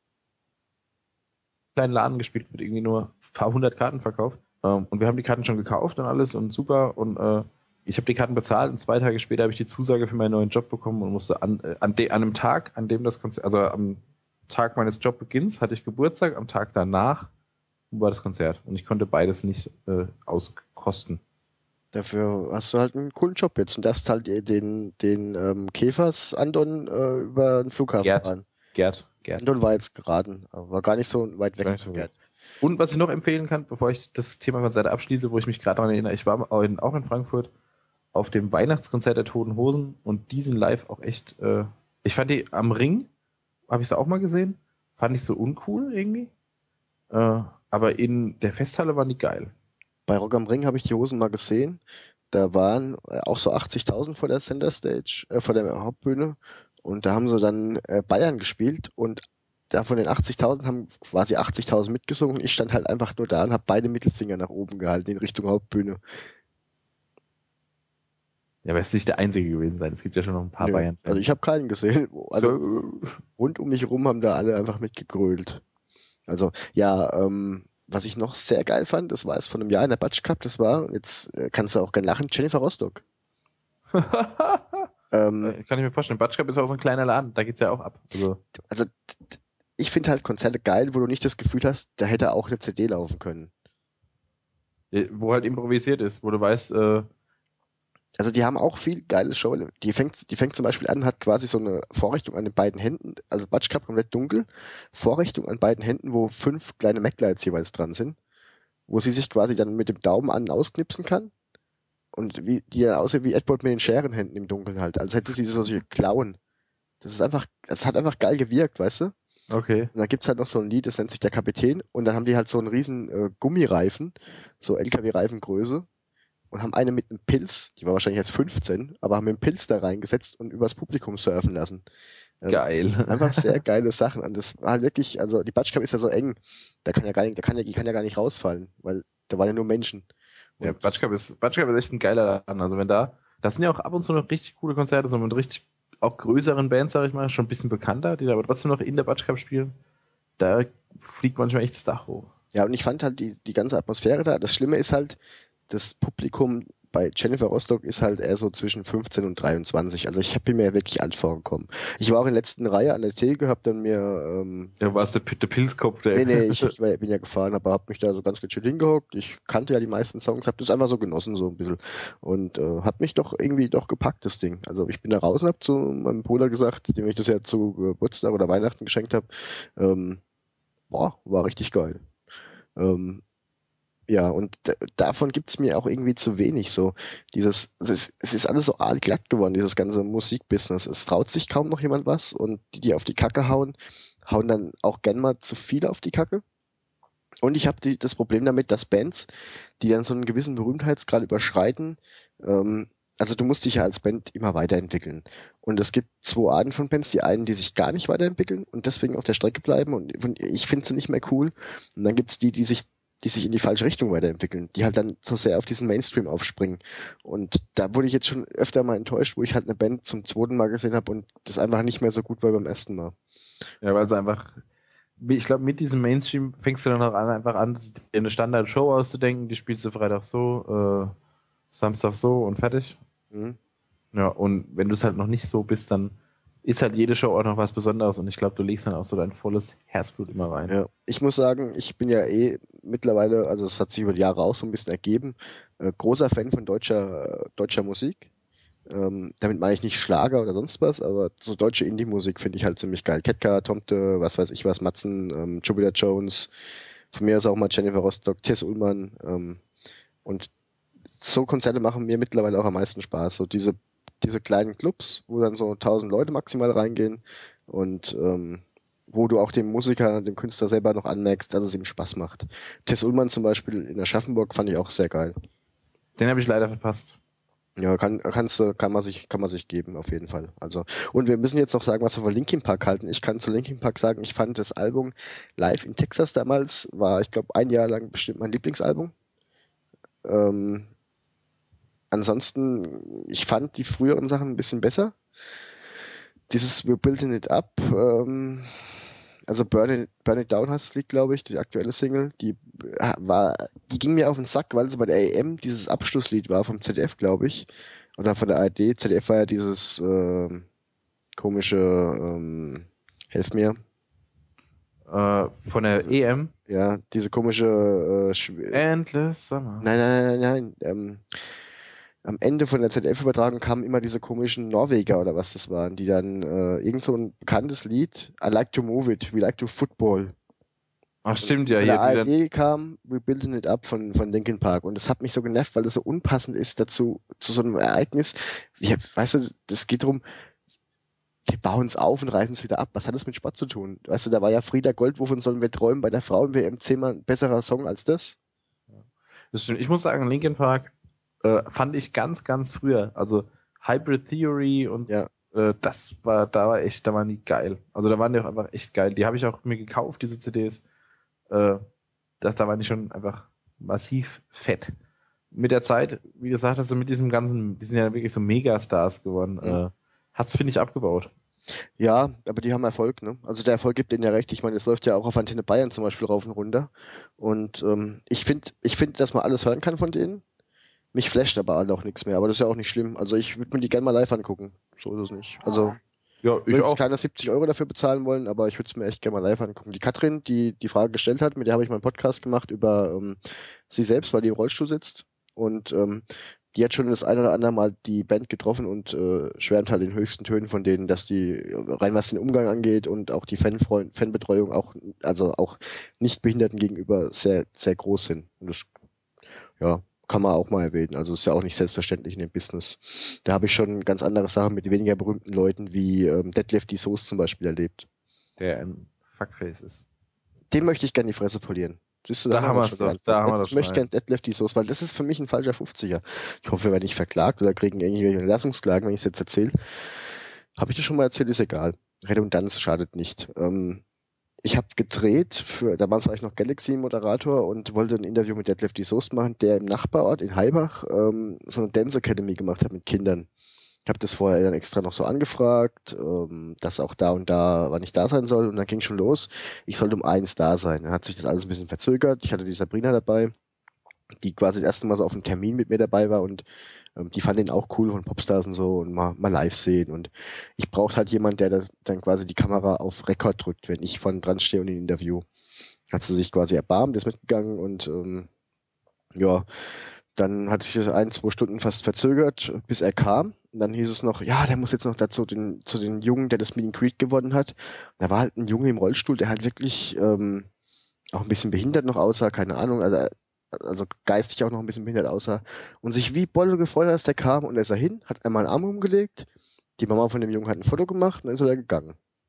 kleinen Laden gespielt, mit irgendwie nur ein paar hundert Karten verkauft. Und wir haben die Karten schon gekauft und alles und super. Und ich habe die Karten bezahlt und 2 Tage später habe ich die Zusage für meinen neuen Job bekommen und musste an einem Tag, an dem das Konzert, also am Tag meines Jobbeginns hatte ich Geburtstag, am Tag danach war das Konzert. Und ich konnte beides nicht auskosten. dafür hast du halt einen coolen Job jetzt und darfst halt den Käfers Andon über den Flughafen Gerd, fahren. Gerd. Andon war jetzt geraten, aber war gar nicht so weit weg Gar nicht von so Gerd. weit. Und was ich noch empfehlen kann, bevor ich das Thema Konzerte abschließe, wo ich mich gerade daran erinnere, ich war auch in Frankfurt auf dem Weihnachtskonzert der Toten Hosen und die sind live auch echt, ich fand die am Ring, habe ich sie auch mal gesehen, fand ich so uncool irgendwie, aber in der Festhalle waren die geil. Bei Rock am Ring habe ich die Hosen mal gesehen. Da waren auch so 80.000 vor der Center Stage, vor der Hauptbühne. Und da haben sie dann Bayern gespielt und da von den 80.000 haben quasi 80.000 mitgesungen. Ich stand halt einfach nur da und habe beide Mittelfinger nach oben gehalten in Richtung Hauptbühne. Ja, aber es ist nicht der einzige gewesen sein, es gibt ja schon noch ein paar Nö, also ich Bayern-Fans. habe keinen gesehen. Also So, rund um mich rum haben da alle einfach mitgegrölt. Also ja, was ich noch sehr geil fand, das war es von einem Jahr in der Batsch Cup, das war, und jetzt kannst du auch gern lachen, Jennifer Rostock. Ähm, kann ich mir vorstellen. Batschkap ist auch so ein kleiner Laden, da geht's ja auch ab. also ich finde halt Konzerte geil, wo du nicht das Gefühl hast, da hätte auch eine CD laufen können. Wo halt improvisiert ist, wo du weißt, Also die haben auch viel geiles Show. Die fängt zum Beispiel an, hat quasi so eine Vorrichtung an den beiden Händen, also Batsch Cup komplett dunkel, Vorrichtung an beiden Händen, wo 5 kleine Maglights jeweils dran sind, wo sie sich quasi dann mit dem Daumen an- und ausknipsen kann. Und wie, die ja aussehen wie Edward mit den Scherenhänden im Dunkeln halt, als hätte sie solche Klauen. Das hat einfach geil gewirkt, weißt du? okay. Und dann gibt's halt noch so ein Lied, das nennt sich Der Kapitän. Und dann haben die halt so einen riesen Gummireifen, so LKW-Reifengröße. Und haben eine mit einem Pilz, die war wahrscheinlich jetzt 15, aber haben einen Pilz da reingesetzt und übers Publikum surfen lassen. Geil. Einfach sehr geile Sachen. Und das war halt wirklich, also die Batschkap ist ja so eng, die kann ja gar nicht rausfallen, weil da waren ja nur Menschen. Ja, Und Batschkap ist echt ein geiler Laden. Also das sind ja auch ab und zu noch richtig coole Konzerte, so mit richtig auch größeren Bands, sag ich mal, schon ein bisschen bekannter, die da aber trotzdem noch in der Batschkap spielen. Da fliegt manchmal echt das Dach hoch. ja, und ich fand halt die ganze Atmosphäre da. Das Schlimme ist halt, das Publikum bei Jennifer Rostock ist halt eher so zwischen 15 und 23. Also ich bin mir wirklich alt vorgekommen. Ich war auch in der letzten Reihe an der Theke, hab dann mir Ja, war es der Pilzkopf, der. nee, bin ja gefahren, aber hab mich da so ganz gechillt hingehockt. Ich kannte ja die meisten Songs, hab das einfach so genossen, so ein bisschen. Und hat mich doch irgendwie doch gepackt, das Ding. Also ich bin da raus und hab zu meinem Bruder gesagt, dem ich das ja zu Geburtstag oder Weihnachten geschenkt habe, war richtig geil. Ähm, ja, und davon gibt's mir auch irgendwie zu wenig. So es ist alles so aalglatt geworden, dieses ganze Musikbusiness. Es traut sich kaum noch jemand was und die auf die Kacke hauen dann auch gern mal zu viel auf die Kacke. Und ich habe das Problem damit, dass Bands, die dann so einen gewissen Berühmtheitsgrad überschreiten, also du musst dich ja als Band immer weiterentwickeln. Und es gibt zwei Arten von Bands, die einen, die sich gar nicht weiterentwickeln und deswegen auf der Strecke bleiben und ich finde sie nicht mehr cool. Und dann gibt's die sich die sich in die falsche Richtung weiterentwickeln, die halt dann so sehr auf diesen Mainstream aufspringen. Und da wurde ich jetzt schon öfter mal enttäuscht, wo ich halt eine Band zum zweiten Mal gesehen habe und das einfach nicht mehr so gut war beim ersten Mal. Ja, weil es einfach, ich glaube, mit diesem Mainstream fängst du dann auch einfach an, dir eine Standard-Show auszudenken, die spielst du Freitag so, Samstag so und fertig. Mhm. Ja, und wenn du es halt noch nicht so bist, dann ist halt jede Show auch noch was Besonderes und ich glaube, du legst dann auch so dein volles Herzblut immer rein. Ja, ich muss sagen, ich bin ja mittlerweile, also es hat sich über die Jahre auch so ein bisschen ergeben, großer Fan von deutscher Musik. Damit meine ich nicht Schlager oder sonst was, aber so deutsche Indie-Musik finde ich halt ziemlich geil. Ketka, Tomte, was weiß ich was, Matzen, Jupiter Jones, von mir ist auch mal Jennifer Rostock, Tess Ullmann, und so Konzerte machen mir mittlerweile auch am meisten Spaß. So diese kleinen Clubs, wo dann so 1000 Leute maximal reingehen und wo du auch dem Musiker, dem Künstler selber noch anmerkst, dass es ihm Spaß macht. Tess Ullmann zum Beispiel in Aschaffenburg fand ich auch sehr geil. Den habe ich leider verpasst. Ja, kann man sich geben, auf jeden Fall. Also, und wir müssen jetzt noch sagen, was wir von Linkin Park halten. Ich kann zu Linkin Park sagen, ich fand das Album Live in Texas damals, war, ich glaube, ein Jahr lang bestimmt mein Lieblingsalbum. Ansonsten, ich fand die früheren Sachen ein bisschen besser. Dieses We're Building It Up, also Burn It Down heißt das Lied, glaube ich, die aktuelle Single, die ging mir auf den Sack, weil es bei der AM dieses Abschlusslied war vom ZDF, glaube ich, oder von der ARD. ZDF war ja dieses komische, helf mir. Von der Diese, EM? Ja, diese komische Endless Summer. Nein. Am Ende von der ZDF-Übertragung kamen immer diese komischen Norweger oder was das waren, die dann irgend so ein bekanntes Lied, I like to move it, we like to football. Ach stimmt ja. Von Hier, der ARD kam We Building It Up von Linkin Park und das hat mich so genervt, weil das so unpassend ist dazu, zu so einem Ereignis. Weißt du, das geht darum, die bauen es auf und reißen es wieder ab. Was hat das mit Sport zu tun? Weißt du, da war ja Frieda Gold, wovon sollen wir träumen, bei der Frauen-WM 10-mal ein besserer Song als das? das stimmt. Ich muss sagen, Linkin Park fand ich ganz, ganz früher. Also Hybrid Theory und Ja. da waren die geil. Also da waren die auch einfach echt geil. Die habe ich auch mir gekauft, diese CDs. Da waren die schon einfach massiv fett. Mit der Zeit, wie du sagtest, mit diesem ganzen, die sind ja wirklich so Megastars geworden, hat's, finde ich, abgebaut. Ja, aber die haben Erfolg, ne? Also der Erfolg gibt denen ja recht. Ich meine, es läuft ja auch auf Antenne Bayern zum Beispiel rauf und runter. Und ich finde, dass man alles hören kann von denen. Mich flasht aber alle auch nichts mehr, aber das ist ja auch nicht schlimm. Also ich würde mir die gerne mal live angucken. So ist es nicht. Also Ja, ich würde jetzt keine 70 Euro dafür bezahlen wollen, aber ich würde es mir echt gerne mal live angucken. Die Katrin, die Frage gestellt hat, mit der habe ich mal einen Podcast gemacht über sie selbst, weil die im Rollstuhl sitzt. Und die hat schon das ein oder andere Mal die Band getroffen und schwärmt halt in höchsten Tönen von denen, dass die rein was den Umgang angeht und auch die Fanbetreuung auch Nichtbehinderten gegenüber sehr, sehr groß sind. Und das, ja, kann man auch mal erwähnen. Also ist ja auch nicht selbstverständlich in dem Business. Da habe ich schon ganz andere Sachen mit weniger berühmten Leuten wie Detlef die Soest zum Beispiel erlebt. Der ein Fuckface ist. Dem möchte ich gerne die Fresse polieren. Siehst du, Da haben wir es doch. Da haben wir das Ich möchte gerne Detlef die Soest, weil das ist für mich ein falscher 50er. Ich hoffe, wir werden nicht verklagt oder kriegen irgendwelche Entlassungsklagen, wenn ich es jetzt erzähle. Habe ich dir schon mal erzählt, ist egal. Redundanz schadet nicht. Ich habe gedreht, damals war ich noch Galaxy-Moderator und wollte ein Interview mit Detlef die Soest machen, der im Nachbarort in Heibach so eine Dance Academy gemacht hat mit Kindern. Ich habe das vorher dann extra noch so angefragt, dass auch da und da, wann ich da sein soll, und dann ging schon los. Ich sollte um 1 da sein. Dann hat sich das alles ein bisschen verzögert. Ich hatte die Sabrina dabei, die quasi das erste Mal so auf einem Termin mit mir dabei war und die fand den auch cool von Popstars und so und mal live sehen. Und ich brauchte halt jemand, der dann quasi die Kamera auf Rekord drückt, wenn ich vorne dran stehe und ein Interview. Hat sie sich quasi erbarmt, ist mitgegangen und ja, dann hat sich das 1-2 Stunden fast verzögert, bis er kam. Und dann hieß es noch, ja, der muss jetzt noch dazu zu den Jungen, der das Meet and Greet gewonnen hat. Und da war halt ein Junge im Rollstuhl, der halt wirklich auch ein bisschen behindert noch aussah, keine Ahnung, also geistig auch noch ein bisschen behindert aussah. Und sich wie Bolle gefreut hat, dass der kam, und er ist da hin, hat einmal einen Arm umgelegt, die Mama von dem Jungen hat ein Foto gemacht und dann ist er da gegangen.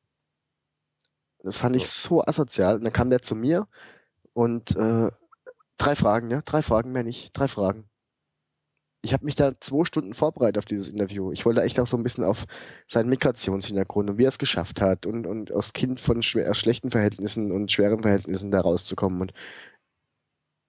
Das fand ich so asozial. Und dann kam der zu mir und 3 Fragen, ja, 3 Fragen, mehr nicht, 3 Fragen. Ich habe mich da 2 Stunden vorbereitet auf dieses Interview. Ich wollte echt auch so ein bisschen auf seinen Migrationshintergrund und wie er es geschafft hat und aus Kind von schlechten Verhältnissen und schweren Verhältnissen da rauszukommen. Und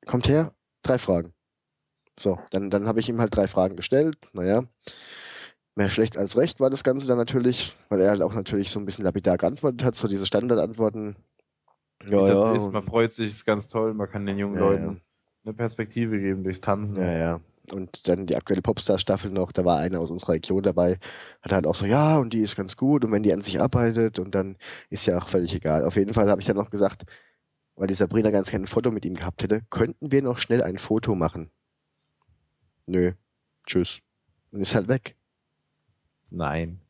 kommt her, 3 Fragen. So, dann habe ich ihm halt 3 Fragen gestellt. Naja, mehr schlecht als recht war das Ganze dann natürlich, weil er halt auch natürlich so ein bisschen lapidar geantwortet hat, so diese Standardantworten. Wie es jetzt ist, man freut sich, ist ganz toll, man kann den jungen Leuten eine Perspektive geben durchs Tanzen. Ja. Und dann die aktuelle Popstar-Staffel noch, da war einer aus unserer Region dabei, hat halt auch so, ja, und die ist ganz gut und wenn die an sich arbeitet und dann ist ja auch völlig egal. Auf jeden Fall habe ich dann noch gesagt, weil die Sabrina ganz gerne ein Foto mit ihm gehabt hätte, könnten wir noch schnell ein Foto machen? Nö. Tschüss. Und ist halt weg. Nein.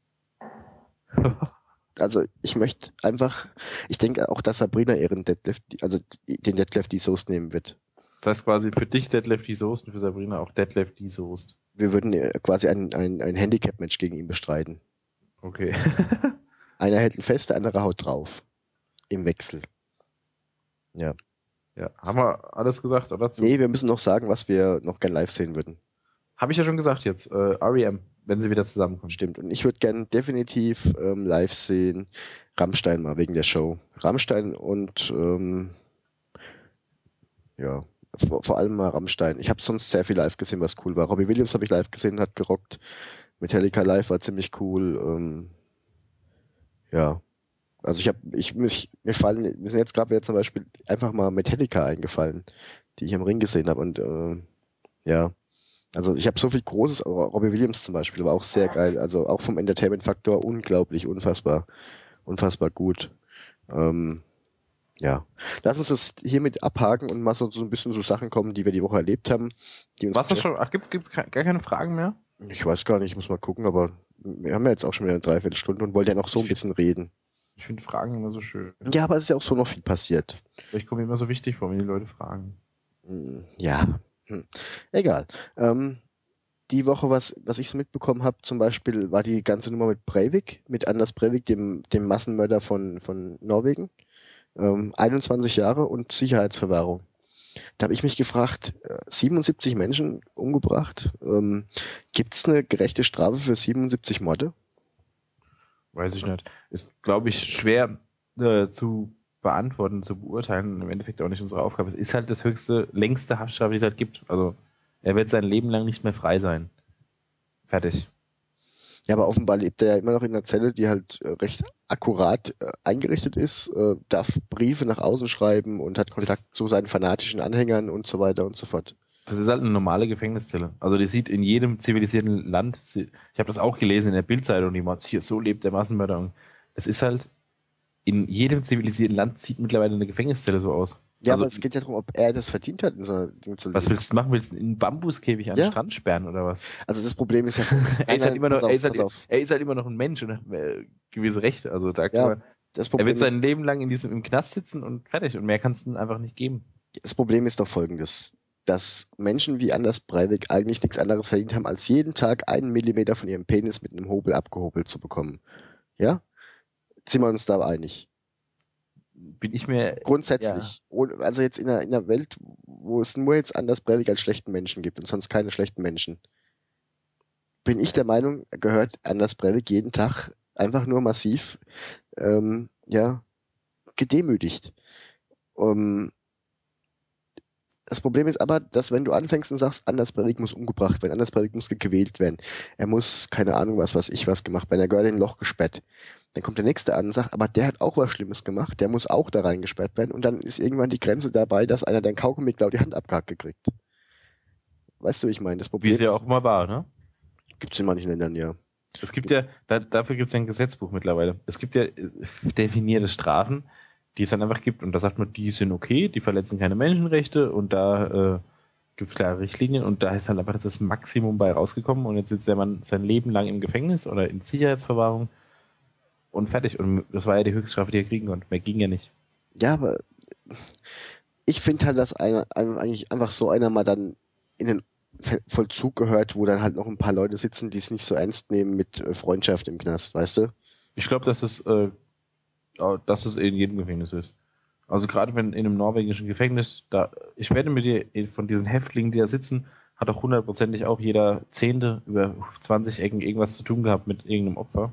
Also ich möchte einfach, ich denke auch, dass Sabrina ihren Detlef, also den Detlef die Soest nehmen wird. Das heißt quasi für dich Detlef die Soest und für Sabrina auch Detlef die Soest. Wir würden quasi ein Handicap-Match gegen ihn bestreiten. Okay. Einer hält ihn fest, der andere haut drauf. Im Wechsel. Ja. Ja, haben wir alles gesagt, oder? Nee, wir müssen noch sagen, was wir noch gern live sehen würden. Habe ich ja schon gesagt jetzt. R.E.M., wenn sie wieder zusammenkommen. Stimmt. Und ich würde gern definitiv live sehen Rammstein mal wegen der Show. Rammstein und ja, vor allem mal Rammstein. Ich habe sonst sehr viel live gesehen, was cool war. Robbie Williams habe ich live gesehen, hat gerockt. Metallica live war ziemlich cool. Ja. Also mir sind jetzt gerade wieder zum Beispiel einfach mal Metallica eingefallen, die ich am Ring gesehen habe. Und ja. Also ich habe so viel Großes, Robbie Williams zum Beispiel, war auch sehr geil. Also auch vom Entertainment-Faktor unglaublich, unfassbar gut. Ja. Lass uns das hiermit abhaken und mal so ein bisschen so Sachen kommen, die wir die Woche erlebt haben. Was das schon? Ach, gibt's gar keine Fragen mehr? Ich weiß gar nicht, ich muss mal gucken, aber wir haben ja jetzt auch schon wieder eine Dreiviertelstunde und wollen ja noch so ein bisschen reden. Ich finde Fragen immer so schön. Ja, aber es ist ja auch so noch viel passiert. Ich komme mir immer so wichtig vor, wenn die Leute fragen. Ja. Egal. Die Woche, was ich so mitbekommen habe, zum Beispiel, war die ganze Nummer mit Breivik, mit Anders Breivik, dem Massenmörder von Norwegen. 21 Jahre und Sicherheitsverwahrung. Da habe ich mich gefragt, 77 Menschen umgebracht. Gibt es eine gerechte Strafe für 77 Morde? Weiß ich nicht. Ist, glaube ich, schwer zu beantworten, zu beurteilen. Im Endeffekt auch nicht unsere Aufgabe. Es ist halt das längste Haftstrafe, die es halt gibt. Also er wird sein Leben lang nicht mehr frei sein. Fertig. Ja, aber offenbar lebt er ja immer noch in einer Zelle, die halt recht akkurat eingerichtet ist, darf Briefe nach außen schreiben und hat Kontakt zu seinen fanatischen Anhängern und so weiter und so fort. Das ist halt eine normale Gefängniszelle. Also die sieht in jedem zivilisierten Land, ich habe das auch gelesen in der Bildzeitung, die Mods, hier, so lebt der Massenmörder. Und es ist halt, in jedem zivilisierten Land sieht mittlerweile eine Gefängniszelle so aus. Ja, also, aber es geht ja darum, ob er das verdient hat, in so einer Ding zu leben. Was willst du machen? Willst du einen Bambuskäfig an den Strand sperren oder was? Also das Problem ist ja... er ist halt immer noch ein Mensch und hat gewisse Rechte. Also da kann man, er wird sein Leben lang im Knast sitzen und fertig. Und mehr kannst du ihm einfach nicht geben. Das Problem ist doch folgendes, dass Menschen wie Anders Breivik eigentlich nichts anderes verdient haben, als jeden Tag 1 Millimeter von ihrem Penis mit einem Hobel abgehobelt zu bekommen. Ja? Sind wir uns da einig? Bin ich mir... Grundsätzlich. Ja. Also jetzt in einer Welt, wo es nur jetzt Anders Breivik als schlechten Menschen gibt und sonst keine schlechten Menschen, bin ich der Meinung, gehört Anders Breivik jeden Tag einfach nur massiv gedemütigt. Das Problem ist aber, dass wenn du anfängst und sagst, Anders Breivik muss umgebracht werden, Anders Breivik muss gequält werden, er muss, keine Ahnung, was gemacht werden, er gehört in ein Loch gesperrt. Dann kommt der Nächste an und sagt, aber der hat auch was Schlimmes gemacht, der muss auch da reingesperrt werden und dann ist irgendwann die Grenze dabei, dass einer dein Kaugummi klaut, die Hand abgehackt gekriegt. Weißt du, ich meine, das Problem wie es ja auch mal war, ne? Gibt's in manchen Ländern, ja. Es gibt ja, dafür gibt es ja ein Gesetzbuch mittlerweile. Es gibt ja definierte Strafen, die es dann einfach gibt. Und da sagt man, die sind okay, die verletzen keine Menschenrechte und da gibt es klare Richtlinien und da ist dann einfach das Maximum bei rausgekommen und jetzt sitzt der Mann sein Leben lang im Gefängnis oder in Sicherheitsverwahrung und fertig. Und das war ja die Höchststrafe, die er kriegen konnte. Mehr ging ja nicht. Ja, aber ich finde halt, dass eigentlich einfach so einer mal dann in den Vollzug gehört, wo dann halt noch ein paar Leute sitzen, die es nicht so ernst nehmen mit Freundschaft im Knast, weißt du? Ich glaube, dass es in jedem Gefängnis ist. Also gerade wenn in einem norwegischen Gefängnis, ich wette mit dir, von diesen Häftlingen, die da sitzen, hat auch 100%ig auch jeder Zehnte über 20 Ecken irgendwas zu tun gehabt mit irgendeinem Opfer.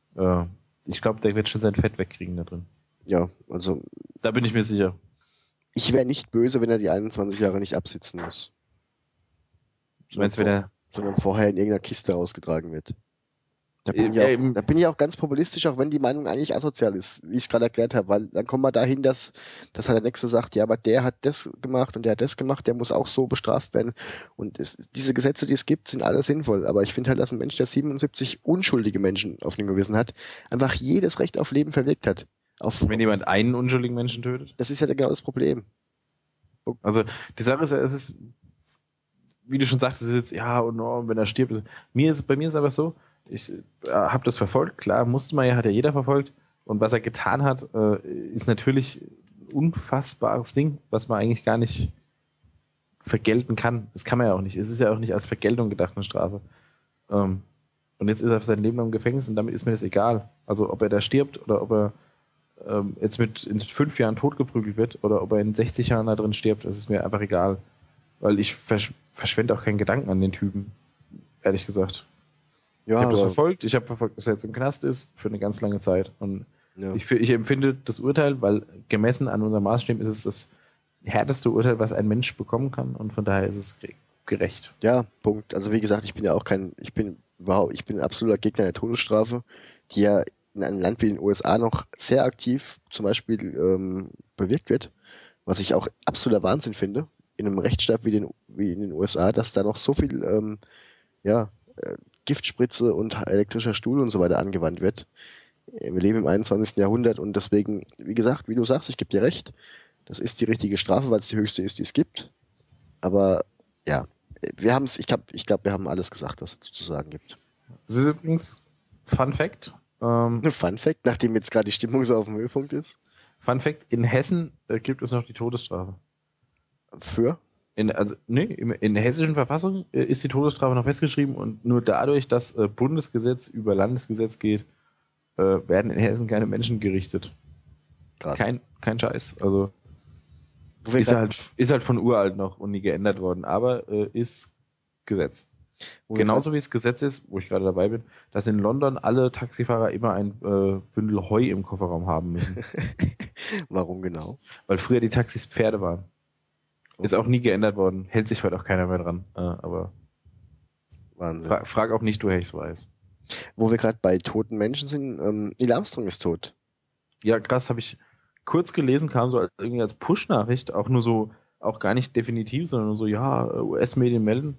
Ich glaube, der wird schon sein Fett wegkriegen da drin. Ja, also... Da bin ich mir sicher. Ich wäre nicht böse, wenn er die 21 Jahre nicht absitzen muss. Du meinst, wenn er... Sondern vorher in irgendeiner Kiste ausgetragen wird. Da bin ich auch ganz populistisch, auch wenn die Meinung eigentlich asozial ist, wie ich es gerade erklärt habe, weil dann kommen wir dahin, dass halt der Nächste sagt, ja, aber der hat das gemacht und der hat das gemacht, der muss auch so bestraft werden. Und diese Gesetze, die es gibt, sind alle sinnvoll. Aber ich finde halt, dass ein Mensch, der 77 unschuldige Menschen auf dem Gewissen hat, einfach jedes Recht auf Leben verwirkt hat. Wenn jemand einen unschuldigen Menschen tötet? Das ist ja genau das Problem. Also die Sache ist ja, es ist, wie du schon sagst, es ist jetzt, ja, und oh, wenn er stirbt. Bei mir ist aber so, ich habe das verfolgt, klar, musste man ja, hat ja jeder verfolgt. Und was er getan hat, ist natürlich ein unfassbares Ding, was man eigentlich gar nicht vergelten kann. Das kann man ja auch nicht. Es ist ja auch nicht als Vergeltung gedacht, eine Strafe. Und jetzt ist er für sein Leben lang im Gefängnis und damit ist mir das egal. Also ob er da stirbt oder ob er jetzt in 5 Jahren totgeprügelt wird oder ob er in 60 Jahren da drin stirbt, das ist mir einfach egal. Weil ich verschwende auch keinen Gedanken an den Typen, ehrlich gesagt. Ja, ich habe das verfolgt. Ich habe verfolgt, dass er jetzt im Knast ist für eine ganz lange Zeit. Und ja. Ich empfinde das Urteil, weil gemessen an unserem Maßstab ist es das härteste Urteil, was ein Mensch bekommen kann. Und von daher ist es gerecht. Ja, Punkt. Also wie gesagt, ich bin ja auch ich bin ein absoluter Gegner der Todesstrafe, die ja in einem Land wie den USA noch sehr aktiv zum Beispiel bewirkt wird, was ich auch absoluter Wahnsinn finde, in einem Rechtsstaat wie in den USA, dass da noch so viel Giftspritze und elektrischer Stuhl und so weiter angewandt wird. Wir leben im 21. Jahrhundert und deswegen, wie gesagt, wie du sagst, ich gebe dir recht, das ist die richtige Strafe, weil es die höchste ist, die es gibt. Aber ja, ich glaube, wir haben alles gesagt, was es zu sagen gibt. Das ist übrigens Fun Fact. Fun Fact, nachdem jetzt gerade die Stimmung so auf dem Höhepunkt ist. Fun Fact, in Hessen gibt es noch die Todesstrafe. Für? In der hessischen Verfassung ist die Todesstrafe noch festgeschrieben und nur dadurch, dass Bundesgesetz über Landesgesetz geht, werden in Hessen keine Menschen gerichtet. Krass. Kein Scheiß. Also ist halt von uralt noch und nie geändert worden, aber ist Gesetz. Genauso wie es Gesetz ist, wo ich gerade dabei bin, dass in London alle Taxifahrer immer ein Bündel Heu im Kofferraum haben müssen. Warum genau? Weil früher die Taxis Pferde waren. Okay. Ist auch nie geändert worden. Hält sich heute auch keiner mehr dran. Aber Wahnsinn. Frag auch nicht, woher ich es weiß. Wo wir gerade bei toten Menschen sind, Neil Armstrong ist tot. Ja, krass, habe ich kurz gelesen, kam so irgendwie als Push-Nachricht, auch nur so, auch gar nicht definitiv, sondern nur so, ja, US-Medien melden.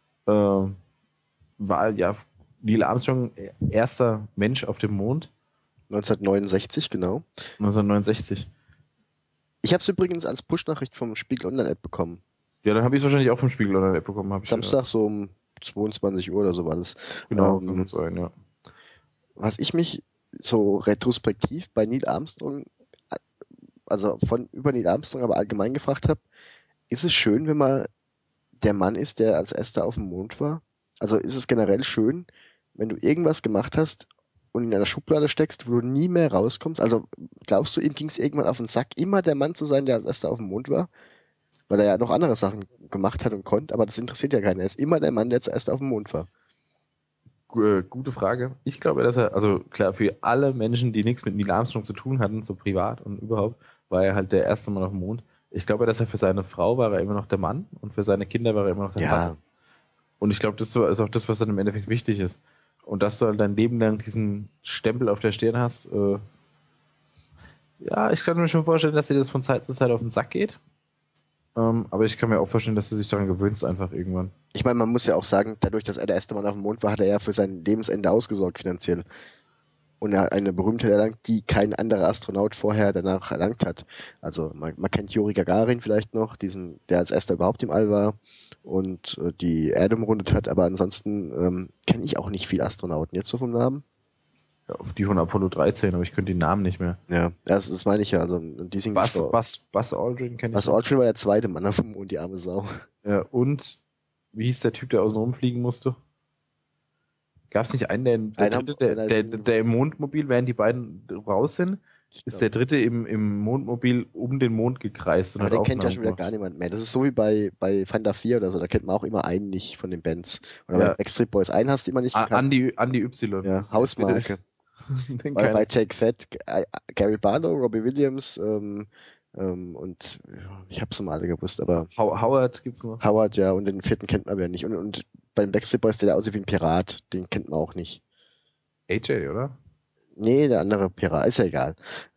War ja Neil Armstrong erster Mensch auf dem Mond. 1969, genau. 1969. Ich habe es übrigens als Push-Nachricht vom Spiegel Online-App bekommen. Ja, dann habe ich es wahrscheinlich auch vom Spiegel Online-App bekommen. Samstag so um 22 Uhr oder so war das. Genau, kann gut sein, ja. Was ich mich so retrospektiv bei Neil Armstrong, also über Neil Armstrong, aber allgemein gefragt habe, ist es schön, wenn man der Mann ist, der als erster auf dem Mond war? Also ist es generell schön, wenn du irgendwas gemacht hast und in einer Schublade steckst, wo du nie mehr rauskommst? Also glaubst du, ihm ging es irgendwann auf den Sack, immer der Mann zu sein, der als erster auf dem Mond war? Weil er ja noch andere Sachen gemacht hat und konnte, aber das interessiert ja keinen. Er ist immer der Mann, der zuerst auf dem Mond war. Gute Frage. Ich glaube, dass er, also klar, für alle Menschen, die nichts mit Neil Armstrong zu tun hatten, so privat und überhaupt, war er halt der erste Mann auf dem Mond. Ich glaube, dass er für seine Frau war er immer noch der Mann und für seine Kinder war er immer noch der Mann. Und ich glaube, das ist auch das, was dann im Endeffekt wichtig ist. Und dass du halt dein Leben lang diesen Stempel auf der Stirn hast, ja, ich kann mir schon vorstellen, dass dir das von Zeit zu Zeit auf den Sack geht. Aber ich kann mir auch vorstellen, dass du dich daran gewöhnst einfach irgendwann. Ich meine, man muss ja auch sagen, dadurch, dass er der erste Mann auf dem Mond war, hat er ja für sein Lebensende ausgesorgt finanziell. Und er hat eine Berühmtheit erlangt, die kein anderer Astronaut vorher danach erlangt hat. Also man kennt Juri Gagarin vielleicht noch, der als erster überhaupt im All war und die Erde umrundet hat, aber ansonsten kenne ich auch nicht viele Astronauten jetzt so vom Namen. Ja, auf die von Apollo 13, aber ich könnte den Namen nicht mehr. Ja, das meine ich ja. Also, die sind Buzz Aldrin kenne ich. Buzz Aldrin war der zweite Mann auf dem Mond, die arme Sau. Ja, und wie hieß der Typ, der außen rumfliegen musste? Gab es nicht einen, der im Mondmobil, während die beiden raus sind, ist der dritte im Mondmobil um den Mond gekreist. Und aber den kennt ja schon wieder gar niemand mehr. Das ist so wie bei Fanta 4 oder so, da kennt man auch immer einen nicht von den Bands. Oder bei Backstreet Boys, einen hast du immer nicht gekannt. Andy Y. Ja, Hausmarke. Bei Take That, Gary Barlow, Robbie Williams, Und ja, ich hab's mal alle gewusst, aber Howard gibt's noch. Howard, ja, und den vierten kennt man ja nicht. Und beim Backstreet Boys, der aussieht wie ein Pirat, den kennt man auch nicht. AJ, oder? Nee, der andere Pirat, ist ja egal.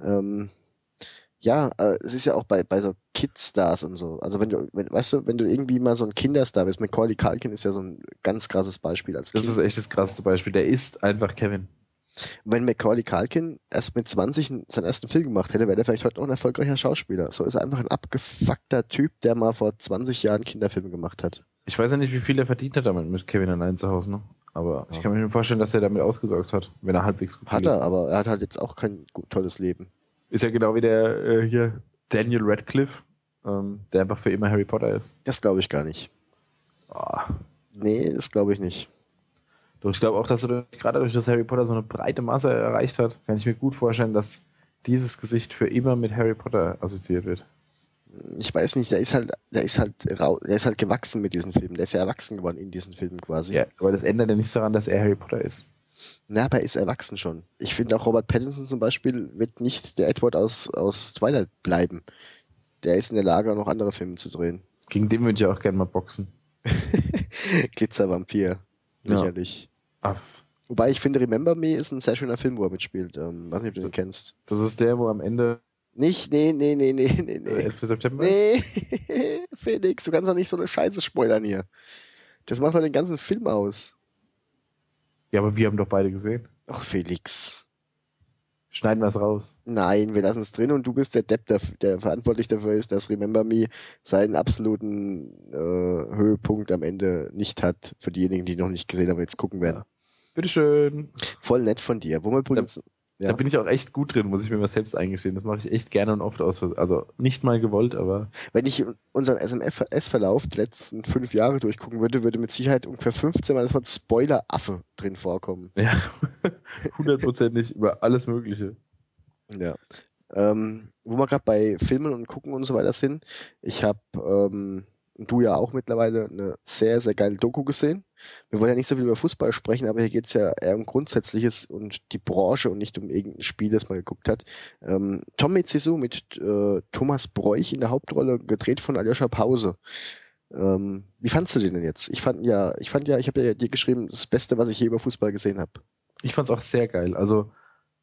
Ja, es ist ja auch bei so Kidstars und so. Also weißt du, wenn du irgendwie mal so ein Kinderstar bist, Macaulay Culkin ist ja so ein ganz krasses Beispiel als Das Kind. ist echt das krasseste Beispiel. Der ist einfach Kevin. Wenn Macaulay Culkin erst mit 20 seinen ersten Film gemacht hätte, wäre er vielleicht heute noch ein erfolgreicher Schauspieler. So ist er einfach ein abgefuckter Typ, der mal vor 20 Jahren Kinderfilme gemacht hat. Ich weiß ja nicht, wie viel er verdient hat damit mit Kevin allein zu Hause, ne? Aber ich kann mir schon vorstellen, dass er damit ausgesorgt hat, wenn er halbwegs gut Hat gelebt er, aber er hat halt jetzt auch kein tolles Leben. Ist ja genau wie der hier Daniel Radcliffe, der einfach für immer Harry Potter ist. Das glaube ich gar nicht. Ah. Nee, das glaube ich nicht. Doch ich glaube auch, dass er gerade durch das Harry Potter so eine breite Masse erreicht hat, kann ich mir gut vorstellen, dass dieses Gesicht für immer mit Harry Potter assoziiert wird. Ich weiß nicht, der ist halt gewachsen mit diesen Filmen. Der ist ja erwachsen geworden in diesen Filmen quasi. Ja, aber das ändert ja nichts daran, dass er Harry Potter ist. Na, aber er ist erwachsen schon. Ich finde auch Robert Pattinson zum Beispiel wird nicht der Edward aus Twilight bleiben. Der ist in der Lage, noch andere Filme zu drehen. Gegen den würde ich auch gerne mal boxen. Glitzervampir. Lächerlich. Aff. Wobei ich finde, Remember Me ist ein sehr schöner Film, wo er mitspielt. Weiß nicht, ob du den kennst. Das ist der, wo am Ende Nicht, nee. 11. September ist? Nee, Felix, du kannst doch nicht so eine Scheiße spoilern hier. Das macht doch den ganzen Film aus. Ja, aber wir haben doch beide gesehen. Ach, Felix. Schneiden wir es raus. Nein, wir lassen es drin und du bist der Depp, der verantwortlich dafür ist, dass Remember Me seinen absoluten Höhepunkt am Ende nicht hat. Für diejenigen, die noch nicht gesehen haben, jetzt gucken werden. Ja. Bitteschön. Voll nett von dir. Wo wir übrigens, Da bin ich auch echt gut drin, muss ich mir mal selbst eingestehen. Das mache ich echt gerne und oft aus. Also nicht mal gewollt, aber. Wenn ich unseren SMS-Verlauf die letzten 5 Jahre durchgucken würde, würde mit Sicherheit ungefähr 15 Mal das Wort Spoiler-Affe drin vorkommen. Ja, 100%ig über alles Mögliche. Ja. Wo wir gerade bei Filmen und Gucken und so weiter sind, ich habe, du ja auch mittlerweile, eine sehr, sehr geile Doku gesehen. Wir wollen ja nicht so viel über Fußball sprechen, aber hier geht's ja eher um Grundsätzliches und die Branche und nicht um irgendein Spiel, das man geguckt hat. Tommy Zizou mit Thomas Broich in der Hauptrolle, gedreht von Aljoscha Pause. Wie fandst du den denn jetzt? Ich habe ja dir geschrieben, das Beste, was ich je über Fußball gesehen habe. Ich fand's auch sehr geil. Also,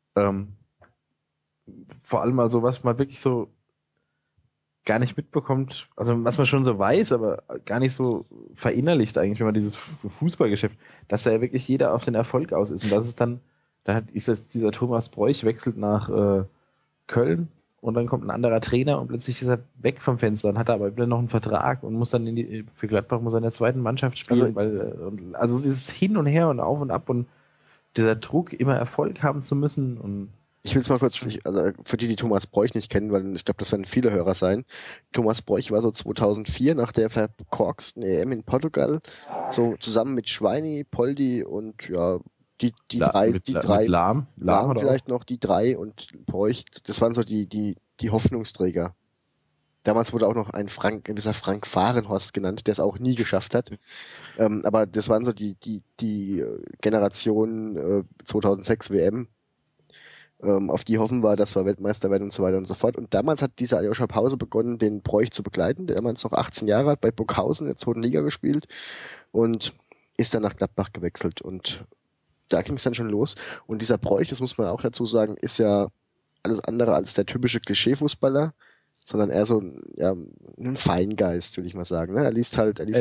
vor allem also, was man wirklich so gar nicht mitbekommt, also was man schon so weiß, aber gar nicht so verinnerlicht eigentlich, wenn man dieses Fußballgeschäft, dass da ja wirklich jeder auf den Erfolg aus ist und das ist dann ist das dieser Thomas Broich wechselt nach Köln und dann kommt ein anderer Trainer und plötzlich ist er weg vom Fenster und hat aber wieder noch einen Vertrag und muss dann für Gladbach muss er in der zweiten Mannschaft spielen, also dieses Hin und Her und auf und ab und dieser Druck, immer Erfolg haben zu müssen und ich will es mal kurz, also für die Thomas Broich nicht kennen, weil ich glaube, das werden viele Hörer sein. Thomas Broich war so 2004 nach der verkorksten EM in Portugal, so zusammen mit Schweini, Poldi und ja, die drei, mit Lahm vielleicht auch noch, die drei und Broich, das waren so die Hoffnungsträger. Damals wurde auch noch ein gewisser Frank Fahrenhorst genannt, der es auch nie geschafft hat. Aber das waren so die Generation 2006 WM, auf die hoffen wir, dass wir Weltmeister werden und so weiter und so fort. Und damals hat dieser Aljoscha Pause begonnen, den Broich zu begleiten, der damals noch 18 Jahre alt, bei Burghausen in der 2. Liga gespielt und ist dann nach Gladbach gewechselt. Und da ging es dann schon los. Und dieser Broich, das muss man auch dazu sagen, ist ja alles andere als der typische Klischee-Fußballer, sondern eher so ein Feingeist, würde ich mal sagen. Er liest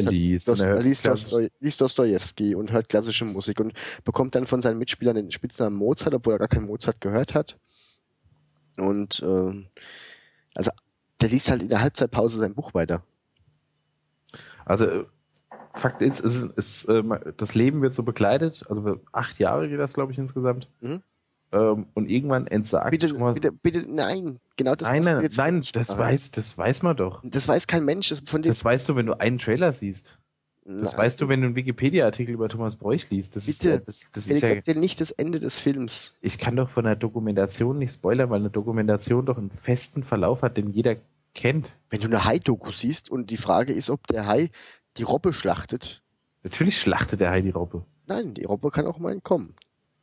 Dostojewski und hört klassische Musik und bekommt dann von seinen Mitspielern den Spitznamen Mozart, obwohl er gar keinen Mozart gehört hat. Und also der liest halt in der Halbzeitpause sein Buch weiter. Also Fakt ist, das Leben wird so begleitet, also 8 Jahre geht das, glaube ich, insgesamt. Mhm. Und irgendwann entsagt Bitte, nein, genau das. Nein, das weiß man doch. Das weiß kein Mensch. Das weißt du, wenn du einen Trailer siehst. Das weißt du, wenn du einen Wikipedia-Artikel über Thomas Broich liest. Das ist ja nicht das Ende des Films. Ich kann doch von einer Dokumentation nicht spoilern, weil eine Dokumentation doch einen festen Verlauf hat, den jeder kennt. Wenn du eine Hai-Doku siehst und die Frage ist, ob der Hai die Robbe schlachtet. Natürlich schlachtet der Hai die Robbe. Nein, die Robbe kann auch mal entkommen.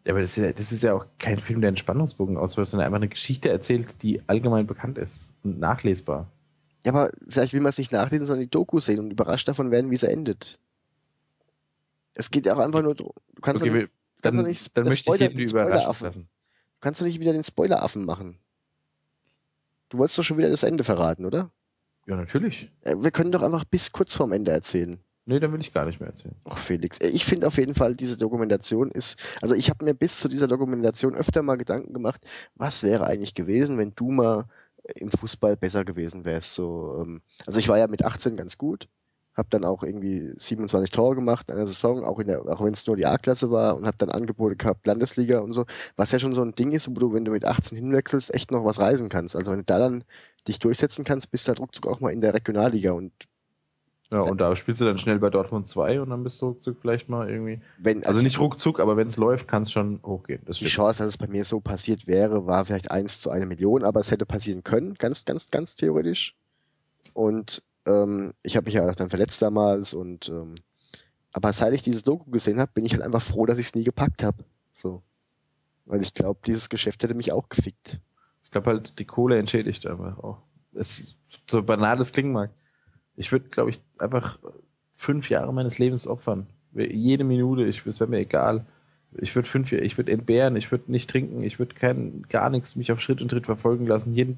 Ja, aber das ist ja auch kein Film, der einen Spannungsbogen auswirkt, sondern einfach eine Geschichte erzählt, die allgemein bekannt ist und nachlesbar. Ja, aber vielleicht will man es nicht nachlesen, sondern die Doku sehen und überrascht davon werden, wie sie endet. Es geht ja auch einfach nur, du kannst doch Okay, nicht, du kannst doch nicht dann möchte ich jeden Den überraschen Spoileraffen, lassen. du kannst doch nicht wieder den Spoileraffen machen. Du wolltest doch schon wieder das Ende verraten, oder? Ja, natürlich. Wir können doch einfach bis kurz vorm Ende erzählen. Nee, dann will ich gar nicht mehr erzählen. Ach, Felix, ich finde auf jeden Fall, diese Dokumentation ist, also ich habe mir bis zu dieser Dokumentation öfter mal Gedanken gemacht, was wäre eigentlich gewesen, wenn du mal im Fußball besser gewesen wärst. So, also ich war ja mit 18 ganz gut, habe dann auch irgendwie 27 Tore gemacht in einer Saison, auch wenn es nur die A-Klasse war und habe dann Angebote gehabt, Landesliga und so, was ja schon so ein Ding ist, wo du, wenn du mit 18 hinwechselst, echt noch was reisen kannst. Also wenn du da dann dich durchsetzen kannst, bist du halt ruckzuck auch mal in der Regionalliga und Ja, und da spielst du dann schnell bei Dortmund 2 und dann bist du ruckzuck vielleicht mal irgendwie. wenn, Also nicht ruckzuck, aber wenn es läuft, kann es schon hochgehen. Das die stimmt. Chance, dass es bei mir so passiert wäre, war vielleicht 1 zu 1 Million, aber es hätte passieren können, ganz, ganz, ganz theoretisch. Und ich habe mich ja dann verletzt damals und aber seit ich dieses Doku gesehen habe, bin ich halt einfach froh, dass ich es nie gepackt habe. So. Weil ich glaube, dieses Geschäft hätte mich auch gefickt. Ich glaube halt, die Kohle entschädigt einfach auch. Es so banal es klingen mag. Ich würde, glaube ich, einfach 5 Jahre meines Lebens opfern. Jede Minute, es wäre mir egal. Ich würde entbehren, ich würde nicht trinken, ich würde gar nichts mich auf Schritt und Tritt verfolgen lassen, jeden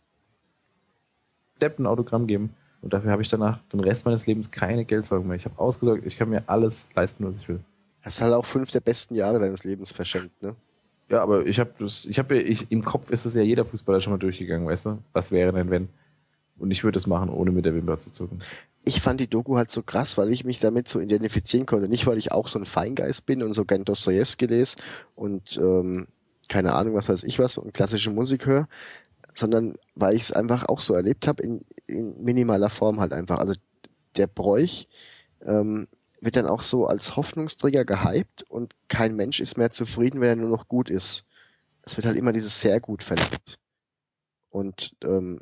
Depp ein Autogramm geben. Und dafür habe ich danach den Rest meines Lebens keine Geldsorgen mehr. Ich habe ausgesorgt, ich kann mir alles leisten, was ich will. Hast halt auch 5 der besten Jahre deines Lebens verschenkt, ne? Ja, aber im Kopf ist es ja jeder Fußballer schon mal durchgegangen, weißt du? Was wäre denn, wenn? Und ich würde es machen, ohne mit der Wimper zu zucken. Ich fand die Doku halt so krass, weil ich mich damit so identifizieren konnte. Nicht, weil ich auch so ein Feingeist bin und so gern Dostojewski lese und keine Ahnung, was weiß ich was, und klassische Musik höre, sondern weil ich es einfach auch so erlebt habe in minimaler Form halt einfach. Also der Bräuch wird dann auch so als Hoffnungsträger gehypt und kein Mensch ist mehr zufrieden, wenn er nur noch gut ist. Es wird halt immer dieses sehr gut verlangt. Und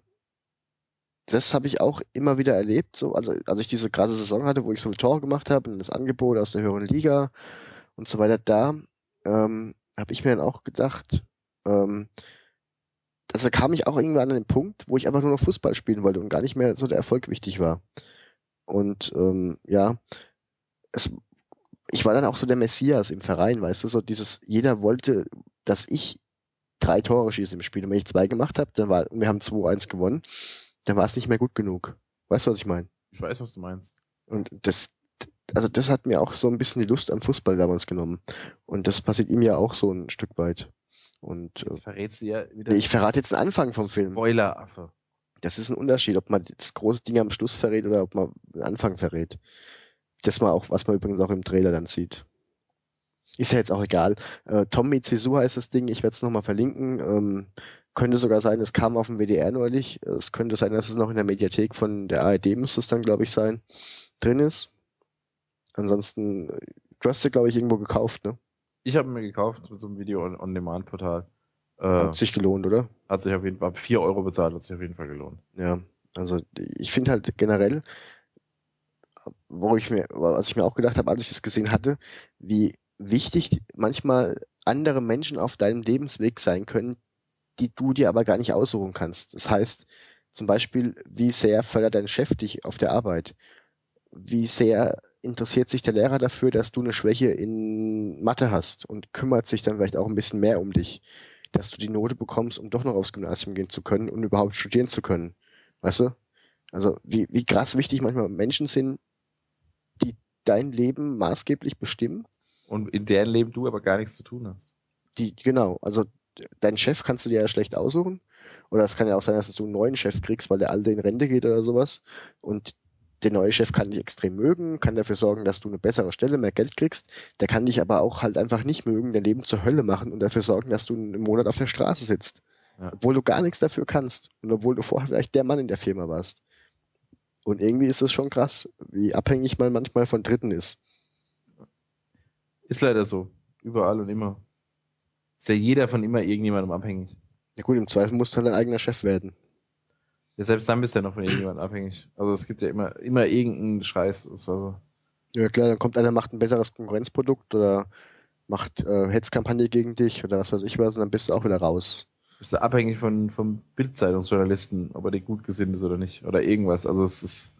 das habe ich auch immer wieder erlebt, so, also als ich diese krasse Saison hatte, wo ich so viele Tore gemacht habe und das Angebot aus der höheren Liga und so weiter, da habe ich mir dann auch gedacht, ähm, also kam ich auch irgendwann an den Punkt, wo ich einfach nur noch Fußball spielen wollte und gar nicht mehr so der Erfolg wichtig war. Und ja, es, ich war dann auch so der Messias im Verein, weißt du, so dieses, jeder wollte, dass ich 3 Tore schieße im Spiel. Und wenn ich 2 gemacht habe, und wir haben 2-1 gewonnen, dann war es nicht mehr gut genug. Weißt du, was ich meine? Ich weiß, was du meinst. Und also das hat mir auch so ein bisschen die Lust am Fußball damals genommen. Und das passiert ihm ja auch so ein Stück weit. Und Jetzt verrätst du ja wieder ich verrate jetzt den Anfang vom Film. Spoiler-Affe. Das ist ein Unterschied, ob man das große Ding am Schluss verrät oder ob man den Anfang verrät. Das mal auch, was man übrigens auch im Trailer dann sieht. Ist ja jetzt auch egal. Tommy Zizou heißt das Ding, ich werde es nochmal verlinken. Könnte sogar sein, es kam auf dem WDR neulich. Es könnte sein, dass es noch in der Mediathek von der ARD müsste es dann, glaube ich, sein, drin ist. Ansonsten, du hast sie, glaube ich, irgendwo gekauft, ne? Ich habe mir gekauft mit so einem Video-on-Demand-Portal. Hat sich gelohnt, oder? Hat sich auf jeden Fall, 4 Euro bezahlt, hat sich auf jeden Fall gelohnt. Ja, also ich finde halt generell, was ich mir auch gedacht habe, als ich das gesehen hatte, wie wichtig manchmal andere Menschen auf deinem Lebensweg sein können, die du dir aber gar nicht aussuchen kannst. Das heißt, zum Beispiel, wie sehr fördert dein Chef dich auf der Arbeit? Wie sehr interessiert sich der Lehrer dafür, dass du eine Schwäche in Mathe hast und kümmert sich dann vielleicht auch ein bisschen mehr um dich, dass du die Note bekommst, um doch noch aufs Gymnasium gehen zu können und überhaupt studieren zu können. Weißt du? Also wie krass wichtig manchmal Menschen sind, die dein Leben maßgeblich bestimmen. Und in deren Leben du aber gar nichts zu tun hast. Genau, also deinen Chef kannst du dir ja schlecht aussuchen. Oder es kann ja auch sein, dass du einen neuen Chef kriegst, weil der alte in Rente geht oder sowas. Und der neue Chef kann dich extrem mögen, kann dafür sorgen, dass du eine bessere Stelle, mehr Geld kriegst. Der kann dich aber auch halt einfach nicht mögen, dein Leben zur Hölle machen und dafür sorgen, dass du einen Monat auf der Straße sitzt. Ja. Obwohl du gar nichts dafür kannst. Und obwohl du vorher vielleicht der Mann in der Firma warst. Und irgendwie ist es schon krass, wie abhängig man manchmal von Dritten ist. Ist leider so. Überall und immer. Ist ja jeder von immer irgendjemandem abhängig. Ja gut, im Zweifel musst du halt dein eigener Chef werden. Ja, selbst dann bist du ja noch von irgendjemandem abhängig. Also es gibt ja immer irgendeinen Scheiß. Also, Ja klar, dann kommt einer, macht ein besseres Konkurrenzprodukt oder macht Hetzkampagne gegen dich oder was weiß ich was und dann bist du auch wieder raus. Bist du abhängig vom Bild-Zeitungsjournalisten, ob er dir gut gesinnt ist oder nicht. Oder irgendwas. Also es ist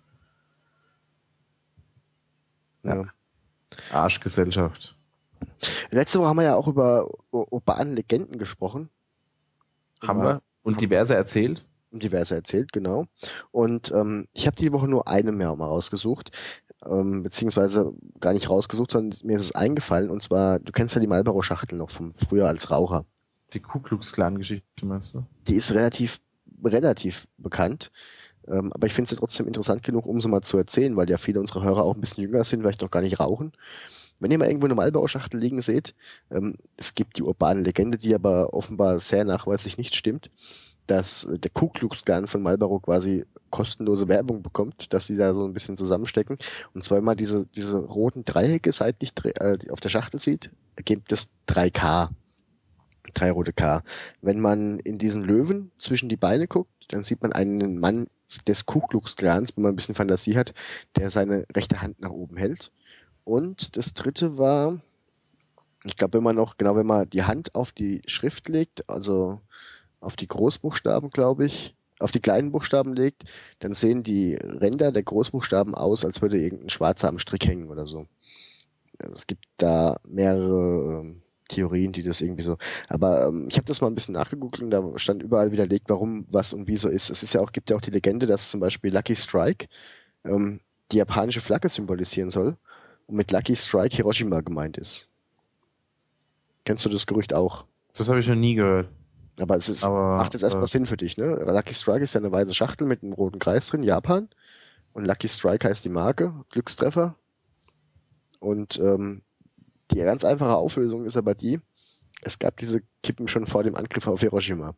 ja, Ja. Arschgesellschaft. Letzte Woche haben wir ja auch über urbane Legenden gesprochen. Haben Über, wir und haben diverse erzählt. diverse erzählt, genau. Und ich habe die Woche nur eine mehr mal rausgesucht, beziehungsweise gar nicht rausgesucht, sondern mir ist es eingefallen. Und zwar, du kennst ja die Marlboro-Schachtel noch vom früher als Raucher. Die Ku Klux Klan-Geschichte, meinst du? Die ist relativ bekannt. Aber ich finde sie trotzdem interessant genug, um sie mal zu erzählen, weil ja viele unserer Hörer auch ein bisschen jünger sind, vielleicht noch gar nicht rauchen. Wenn ihr mal irgendwo eine Marlboro-Schachtel liegen seht, es gibt die urbane Legende, die aber offenbar sehr nachweislich nicht stimmt, dass der Ku Klux Klan von Marlboro quasi kostenlose Werbung bekommt, dass sie da so ein bisschen zusammenstecken. Und zwar, wenn man diese roten Dreiecke seitlich auf der Schachtel sieht, ergibt es 3K. 3 rote K. Wenn man in diesen Löwen zwischen die Beine guckt, dann sieht man einen Mann des Ku Klux Klans, wenn man ein bisschen Fantasie hat, der seine rechte Hand nach oben hält. Und das dritte war, ich glaube, wenn man die Hand auf die Schrift legt, also auf die Großbuchstaben, glaube ich, auf die kleinen Buchstaben legt, dann sehen die Ränder der Großbuchstaben aus, als würde irgendein Schwarzer am Strick hängen oder so. Also es gibt da mehrere Theorien, die das irgendwie so. Aber ich habe das mal ein bisschen nachgegoogelt und da stand überall widerlegt, warum, was und wie so ist. Es ist ja auch, gibt ja auch die Legende, dass zum Beispiel Lucky Strike die japanische Flagge symbolisieren soll und mit Lucky Strike Hiroshima gemeint ist. Kennst du das Gerücht auch? Das habe ich noch nie gehört. Aber macht Aber jetzt erstmal Sinn für dich, ne? Lucky Strike ist ja eine weiße Schachtel mit einem roten Kreis drin, Japan. Und Lucky Strike heißt die Marke, Glückstreffer. Und die ganz einfache Auflösung ist aber die, es gab diese Kippen schon vor dem Angriff auf Hiroshima.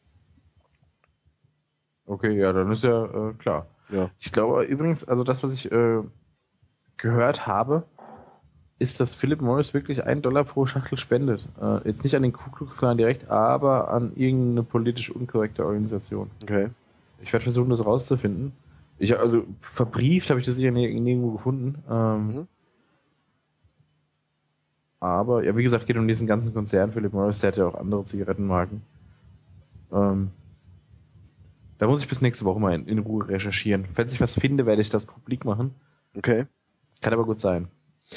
okay, ja, dann ist ja klar. Ja. Ich glaube übrigens, also das, was ich gehört habe, ist, dass Philip Morris wirklich $1 pro Schachtel spendet. Jetzt nicht an den Ku Klux Klan direkt, aber an irgendeine politisch unkorrekte Organisation. Okay. Ich werde versuchen, das rauszufinden. Also verbrieft habe ich das sicher nirgendwo gefunden. Mhm. Aber, ja, wie gesagt, geht um diesen ganzen Konzern. Philip Morris, der hat ja auch andere Zigarettenmarken. Da muss ich bis nächste Woche mal in Ruhe recherchieren. Falls ich was finde, werde ich das publik machen. Okay. Kann aber gut sein.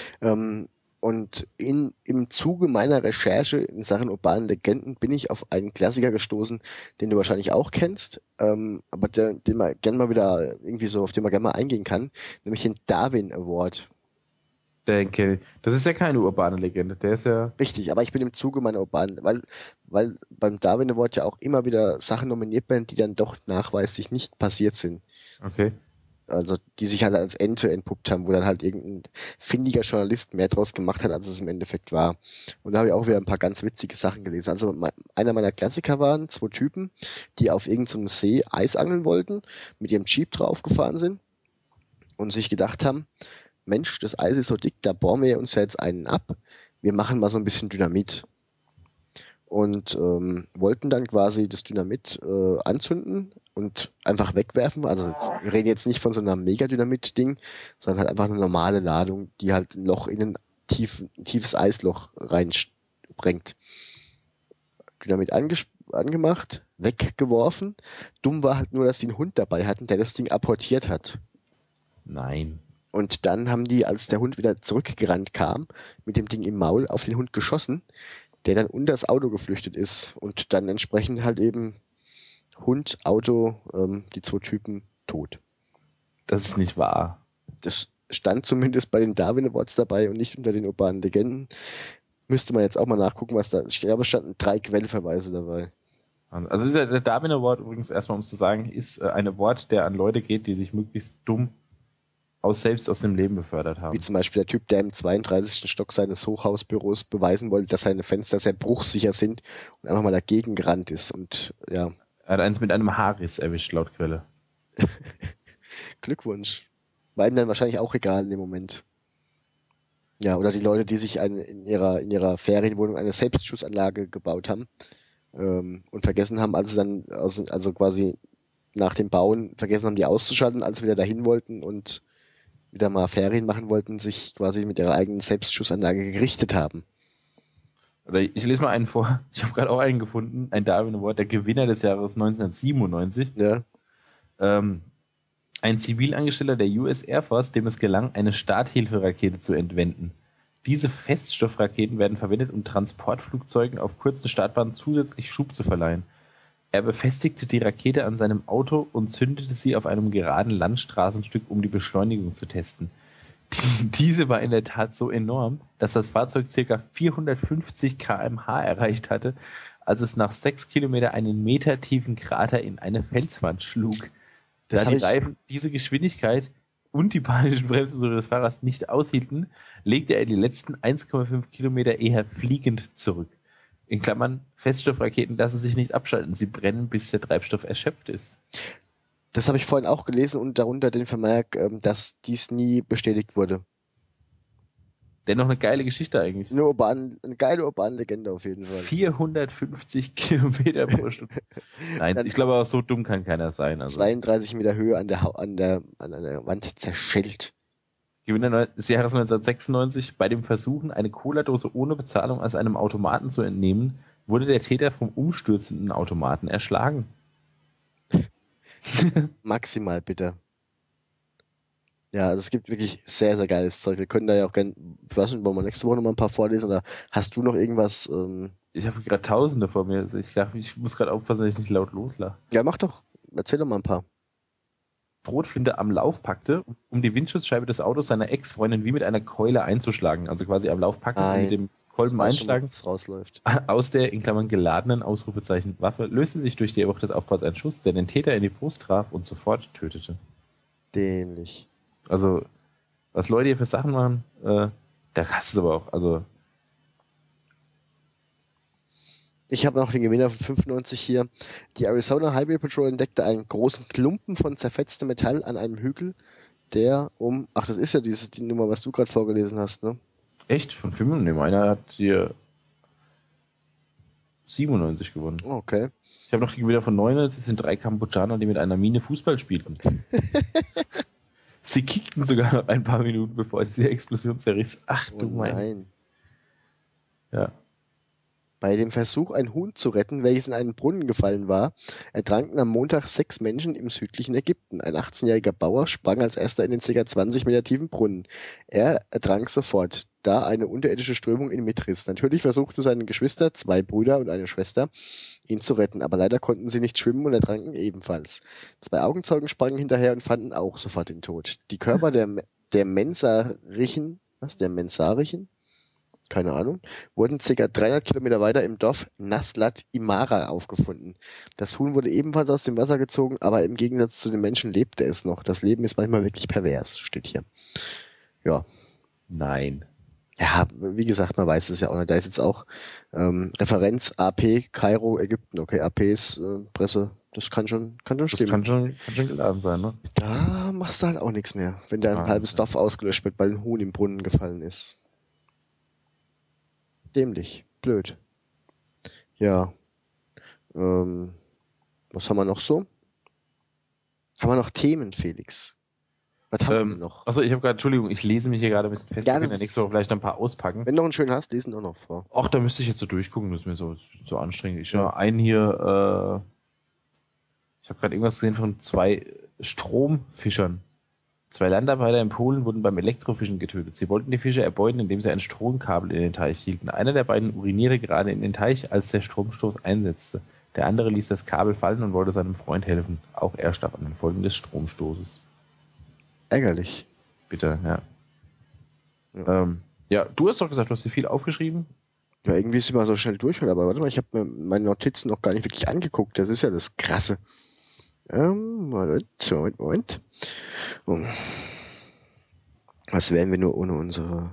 Und im Zuge meiner Recherche in Sachen urbanen Legenden bin ich auf einen Klassiker gestoßen, den du wahrscheinlich auch kennst, aber den man gerne mal wieder irgendwie so, auf den man gerne mal eingehen kann, nämlich den Darwin Award. Denke, das ist ja keine urbane Legende. Der ist ja. Richtig, aber ich bin im Zuge meiner urbanen, weil beim Darwin Award ja auch immer wieder Sachen nominiert werden, die dann doch nachweislich nicht passiert sind. Okay. Also die sich halt als Ente entpuppt haben, wo dann halt irgendein findiger Journalist mehr draus gemacht hat, als es im Endeffekt war. Und da habe ich auch wieder ein paar ganz witzige Sachen gelesen. Also einer meiner Klassiker waren 2 Typen, die auf irgendeinem See Eis angeln wollten, mit ihrem Jeep draufgefahren sind und sich gedacht haben, Mensch, das Eis ist so dick, da bohren wir uns ja jetzt einen ab. Wir machen mal so ein bisschen Dynamit. Und wollten dann quasi das Dynamit anzünden und einfach wegwerfen. Also wir reden jetzt nicht von so einer Mega-Dynamit-Ding, sondern halt einfach eine normale Ladung, die halt ein Loch in ein tiefes Eisloch reinsprengt. Dynamit angemacht, weggeworfen. Dumm war halt nur, dass sie einen Hund dabei hatten, der das Ding apportiert hat. Nein. Und dann haben die, als der Hund wieder zurückgerannt kam, mit dem Ding im Maul auf den Hund geschossen, der dann unter das Auto geflüchtet ist und dann entsprechend halt eben Hund, Auto, die 2 Typen tot. Das ist nicht wahr. Das stand zumindest bei den Darwin Awards dabei und nicht unter den urbanen Legenden. Müsste man jetzt auch mal nachgucken, was da ist. Ich glaube, es standen 3 Quellverweise dabei. Also dieser, der Darwin Award übrigens erstmal, um es zu sagen, ist ein Award, der an Leute geht, die sich möglichst dumm selbst aus dem Leben befördert haben. Wie zum Beispiel der Typ, der im 32. Stock seines Hochhausbüros beweisen wollte, dass seine Fenster sehr bruchsicher sind und einfach mal dagegen gerannt ist. Und ja. Er hat eins mit einem Haarriss erwischt, laut Quelle. Glückwunsch. War ihm dann wahrscheinlich auch egal in dem Moment. Ja, oder die Leute, die sich in ihrer Ferienwohnung eine Selbstschussanlage gebaut haben und vergessen haben, als sie dann also quasi nach dem Bauen vergessen haben, die auszuschalten, als sie wieder dahin wollten und wieder mal Ferien machen wollten, sich quasi mit ihrer eigenen Selbstschussanlage gerichtet haben. Oder ich lese mal einen vor. Ich habe gerade auch einen gefunden. Ein Darwin Award, der Gewinner des Jahres 1997. Ja. Ein Zivilangestellter der US Air Force, dem es gelang, eine Starthilferakete zu entwenden. Diese Feststoffraketen werden verwendet, um Transportflugzeugen auf kurzen Startbahnen zusätzlich Schub zu verleihen. Er befestigte die Rakete an seinem Auto und zündete sie auf einem geraden Landstraßenstück, um die Beschleunigung zu testen. Diese war in der Tat so enorm, dass das Fahrzeug ca. 450 km/h erreicht hatte, als es nach 6 Kilometern einen metertiefen Krater in eine Felswand schlug. Da die Reifen diese Geschwindigkeit und die panischen Bremsen des Fahrers nicht aushielten, legte er die letzten 1,5 Kilometer eher fliegend zurück. In Klammern, Feststoffraketen lassen sich nicht abschalten, sie brennen, bis der Treibstoff erschöpft ist. Das habe ich vorhin auch gelesen und darunter den Vermerk, dass dies nie bestätigt wurde. Dennoch eine geile Geschichte eigentlich. Eine geile Urban-Legende auf jeden Fall. 450 Kilometer pro Stunde. Nein, ich glaube auch, so dumm kann keiner sein. Also 32 Meter Höhe an der Wand zerschellt. Gewinner des Jahres 1996. Bei dem Versuchen, eine Cola-Dose ohne Bezahlung aus einem Automaten zu entnehmen, wurde der Täter vom umstürzenden Automaten erschlagen. Maximal bitter. Ja, also es gibt wirklich sehr, sehr geiles Zeug. Wir können da ja auch gerne, ich weiß nicht, wollen wir nächste Woche noch mal ein paar vorlesen oder hast du noch irgendwas? Ich habe gerade Tausende vor mir. Also ich muss gerade aufpassen, dass ich nicht laut loslache. Ja, mach doch. Erzähl doch mal ein paar. Schrotflinte am Lauf packte, um die Windschutzscheibe des Autos seiner Ex-Freundin wie mit einer Keule einzuschlagen. Also quasi am Lauf packen und mit dem Kolben einschlagen. Was rausläuft. Aus der, in Klammern geladenen Ausrufezeichen Waffe, löste sich durch die Wucht des Aufpralls ein Schuss, der den Täter in die Brust traf und sofort tötete. Dämlich. Also, was Leute hier für Sachen machen, da hast du es aber auch. Also, ich habe noch den Gewinner von 95 hier. Die Arizona Highway Patrol entdeckte einen großen Klumpen von zerfetztem Metall an einem Hügel, der das ist ja die Nummer, was du gerade vorgelesen hast, ne? Echt? Von 95? Einer hat hier 97 gewonnen. Okay. Ich habe noch die Gewinner von 99, das sind 3 Kambodschaner, die mit einer Mine Fußball spielten. Sie kickten sogar noch ein paar Minuten, bevor diese Explosion zerriss. Ach du Nein. Ja. Bei dem Versuch, ein Huhn zu retten, welches in einen Brunnen gefallen war, ertranken am Montag 6 Menschen im südlichen Ägypten. Ein 18-jähriger Bauer sprang als erster in den ca. 20 Meter tiefen Brunnen. Er ertrank sofort, da eine unterirdische Strömung ihn mitriss. Natürlich versuchten seine Geschwister, 2 Brüder und eine Schwester, ihn zu retten, aber leider konnten sie nicht schwimmen und ertranken ebenfalls. 2 Augenzeugen sprangen hinterher und fanden auch sofort den Tod. Die Körper der Mensarichen, keine Ahnung, wurden ca. 300 Kilometer weiter im Dorf Naslat Imara aufgefunden. Das Huhn wurde ebenfalls aus dem Wasser gezogen, aber im Gegensatz zu den Menschen lebte es noch. Das Leben ist manchmal wirklich pervers, steht hier. Ja. Nein. Ja, wie gesagt, man weiß es ja auch nicht. Da ist jetzt auch Referenz AP, Kairo, Ägypten. Okay, AP ist Presse. Das kann schon stimmen. Das kann schon geladen sein, ne? Da machst du halt auch nichts mehr, wenn da ein halbes Dorf ausgelöscht wird, weil ein Huhn im Brunnen gefallen ist. Dämlich. Blöd. Ja. Was haben wir noch so? Haben wir noch Themen, Felix? Was haben wir noch? Achso, ich habe gerade, Entschuldigung, ich lese mich hier gerade ein bisschen fest. Ja, wir können ja nächste Woche vielleicht ein paar auspacken. Wenn du noch einen schönen hast, lesen auch noch vor. Ach, da müsste ich jetzt so durchgucken, das ist mir so anstrengend. Ich habe einen hier, ich habe gerade irgendwas gesehen von 2 Stromfischern. 2 Landarbeiter in Polen wurden beim Elektrofischen getötet. Sie wollten die Fische erbeuten, indem sie ein Stromkabel in den Teich hielten. Einer der beiden urinierte gerade in den Teich, als der Stromstoß einsetzte. Der andere ließ das Kabel fallen und wollte seinem Freund helfen. Auch er starb an den Folgen des Stromstoßes. Ärgerlich. Bitte, ja. Ja, du hast doch gesagt, du hast dir viel aufgeschrieben. Ja, irgendwie ist immer so schnell durch, aber warte mal, ich habe mir meine Notizen noch gar nicht wirklich angeguckt. Das ist ja das Krasse. Moment. Was wären wir nur ohne unsere...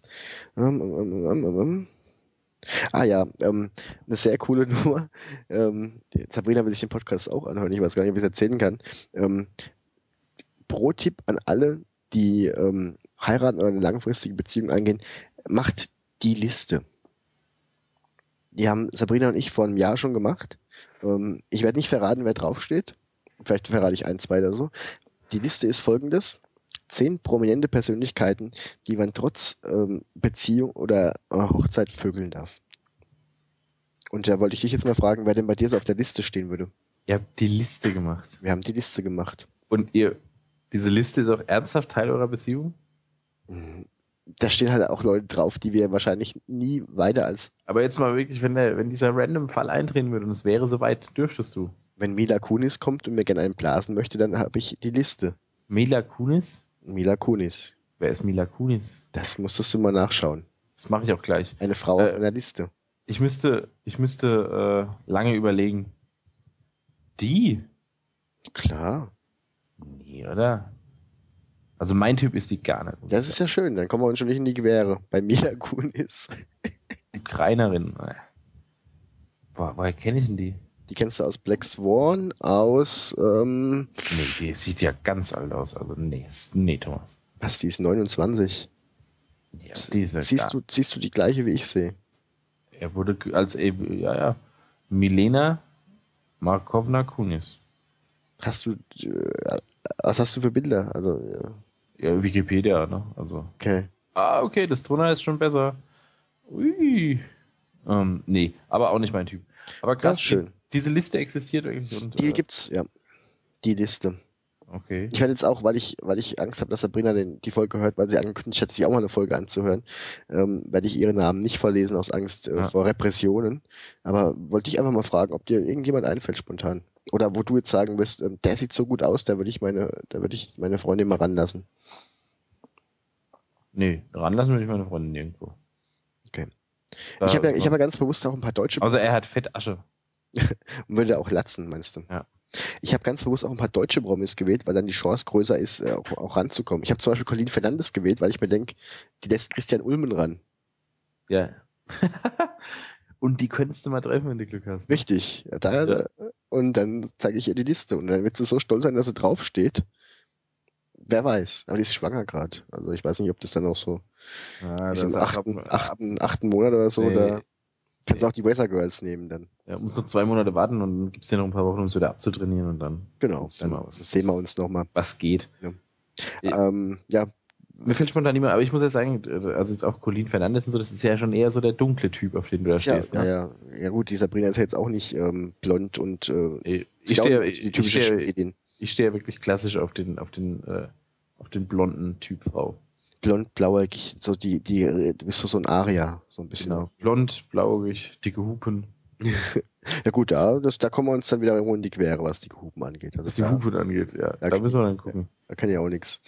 Ah ja, eine sehr coole Nummer. Sabrina will sich den Podcast auch anhören, ich weiß gar nicht, ob ich es erzählen kann. Pro-Tipp an alle, die heiraten oder eine langfristige Beziehung eingehen, macht die Liste. Die haben Sabrina und ich vor einem Jahr schon gemacht. Ich werde nicht verraten, wer draufsteht. Vielleicht verrate ich 1, 2 oder so. Die Liste ist folgendes. 10 prominente Persönlichkeiten, die man trotz Beziehung oder Hochzeit vögeln darf. Und da wollte ich dich jetzt mal fragen, wer denn bei dir so auf der Liste stehen würde. Ihr habt die Liste gemacht. Wir haben die Liste gemacht. Und diese Liste ist auch ernsthaft Teil eurer Beziehung? Da stehen halt auch Leute drauf, die wir wahrscheinlich nie weiter als... Aber jetzt mal wirklich, wenn dieser random Fall eintreten würde und es wäre soweit, dürftest du. Wenn Mila Kunis kommt und mir gerne einen blasen möchte, dann habe ich die Liste. Mila Kunis? Mila Kunis. Wer ist Mila Kunis? Das musstest du mal nachschauen. Das mache ich auch gleich. Eine Frau auf einer Liste. Ich müsste lange überlegen. Die? Klar. Nee, oder? Also mein Typ ist die gar nicht. Das ist ja schön, dann kommen wir uns schon nicht in die Quere. Bei Mila Kunis. Ukrainerin. Woher kenne ich denn die? Die kennst du aus Black Swan, aus... Nee, die sieht ja ganz alt aus. Also nee, Thomas. Was, die ist 29? Ja, die ist ja Siehst du die gleiche, wie ich sehe? Er wurde als Milena Markovna Kunis. Was hast du für Bilder? Also, Ja, Wikipedia, ne? Also. okay. Okay, das Toner ist schon besser. Ui. Nee, aber auch nicht mein Typ. Aber krass, schön. Diese Liste existiert irgendwie. Und, Die gibt's, ja. Die Liste. Okay. Ich werde jetzt auch, weil ich Angst habe, dass Sabrina die Folge hört, weil sie angekündigt hat, sich auch mal eine Folge anzuhören, werde ich ihre Namen nicht verlesen aus Angst vor Repressionen. Aber wollte ich einfach mal fragen, ob dir irgendjemand einfällt spontan. Oder wo du jetzt sagen wirst, der sieht so gut aus, da würde ich meine Freundin mal ranlassen. Nee, ranlassen würde ich meine Freundin nirgendwo. Okay. Ich habe ja ganz bewusst auch ein paar deutsche... Also er hat Fettasche. Und würde auch latzen, meinst du? Ja. Ich habe ganz bewusst auch ein paar deutsche Promis gewählt, weil dann die Chance größer ist, auch ranzukommen. Ich habe zum Beispiel Colin Fernandes gewählt, weil ich mir denke, die lässt Christian Ulmen ran. Ja. Und die könntest du mal treffen, wenn du Glück hast. Richtig. Ja. Und dann zeige ich ihr die Liste. Und dann wird sie so stolz sein, dass sie draufsteht. Wer weiß. Aber die ist schwanger gerade. Also ich weiß nicht, ob das dann auch so ist im achten Monat oder so. Nee. Da kannst du auch die Weather Girls nehmen dann. Ja, musst du 2 Monate warten und dann gibt's dir noch ein paar Wochen, um es wieder abzutrainieren und dann. Genau. Dann sehen wir uns nochmal. Was geht. Ja. Ja. Mir fällt spontan niemand, aber ich muss ja sagen, also jetzt auch Colin Fernandes und so, das ist ja schon eher so der dunkle Typ, auf den du da stehst. Ne? Ja gut, die Sabrina ist ja jetzt auch nicht blond und ich stehe ja wirklich klassisch auf den blonden Typ Frau. Blond, blauäugig, so du bist so ein Aria, so ein bisschen. Genau. Blond, blauäugig, dicke Hupen. Ja gut, da kommen wir uns dann wieder irgendwo in die Quere, was die Hupen angeht. Also was die Hupen angeht, ja. Da müssen wir dann gucken. Da kann ja auch nichts.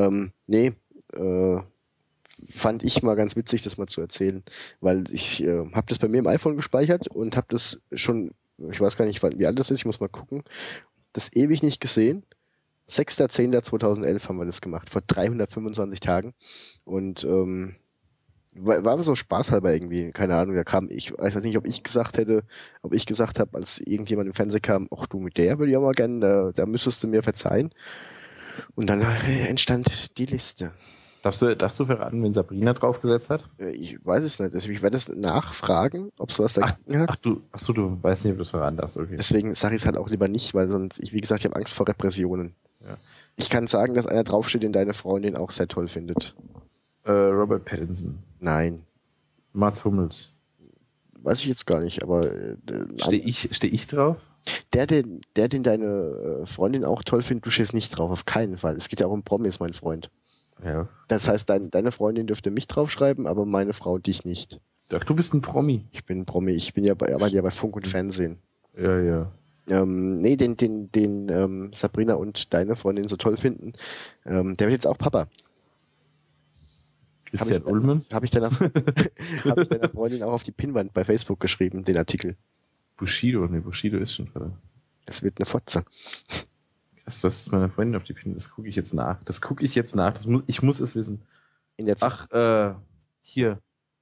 Fand ich mal ganz witzig, das mal zu erzählen, weil ich habe das bei mir im iPhone gespeichert und habe das schon, ich weiß gar nicht, wie alt das ist, ich muss mal gucken, das ewig nicht gesehen. 6.10.2011 haben wir das gemacht, vor 325 Tagen und war so spaßhalber irgendwie, keine Ahnung, ich weiß nicht, ob ich gesagt habe, als irgendjemand im Fernsehen kam, ach du, mit der würde ich auch mal gerne, da müsstest du mir verzeihen. Und dann entstand die Liste. Darfst du verraten, wen Sabrina draufgesetzt hat? Ich weiß es nicht. Ich werde es nachfragen, ob sowas dagegen hat. Du weißt nicht, ob du es verraten darfst. Okay. Deswegen sage ich es halt auch lieber nicht, weil sonst, wie gesagt, ich habe Angst vor Repressionen. Ja. Ich kann sagen, dass einer draufsteht, den deine Freundin auch sehr toll findet. Robert Pattinson. Nein. Mats Hummels. Weiß ich jetzt gar nicht, aber... Steh ich drauf? Der, den deine Freundin auch toll findet, du stehst nicht drauf, auf keinen Fall. Es geht ja auch um Promis, mein Freund. Ja. Das heißt, deine Freundin dürfte mich draufschreiben, aber meine Frau dich nicht. Ach, du bist ein Promi. Ich bin ein Promi. Ich arbeite ja bei Funk und Fernsehen. Ja. Nee, den Sabrina und deine Freundin so toll finden, der wird jetzt auch Papa. Christian Ulmen? Habe ich deiner Freundin auch auf die Pinnwand bei Facebook geschrieben, den Artikel. Bushido ist schon drin. Das wird eine Fotze. Krass, du hast meiner Freundin auf die Pinnwand, das gucke ich jetzt nach. Ich muss es wissen. Hier.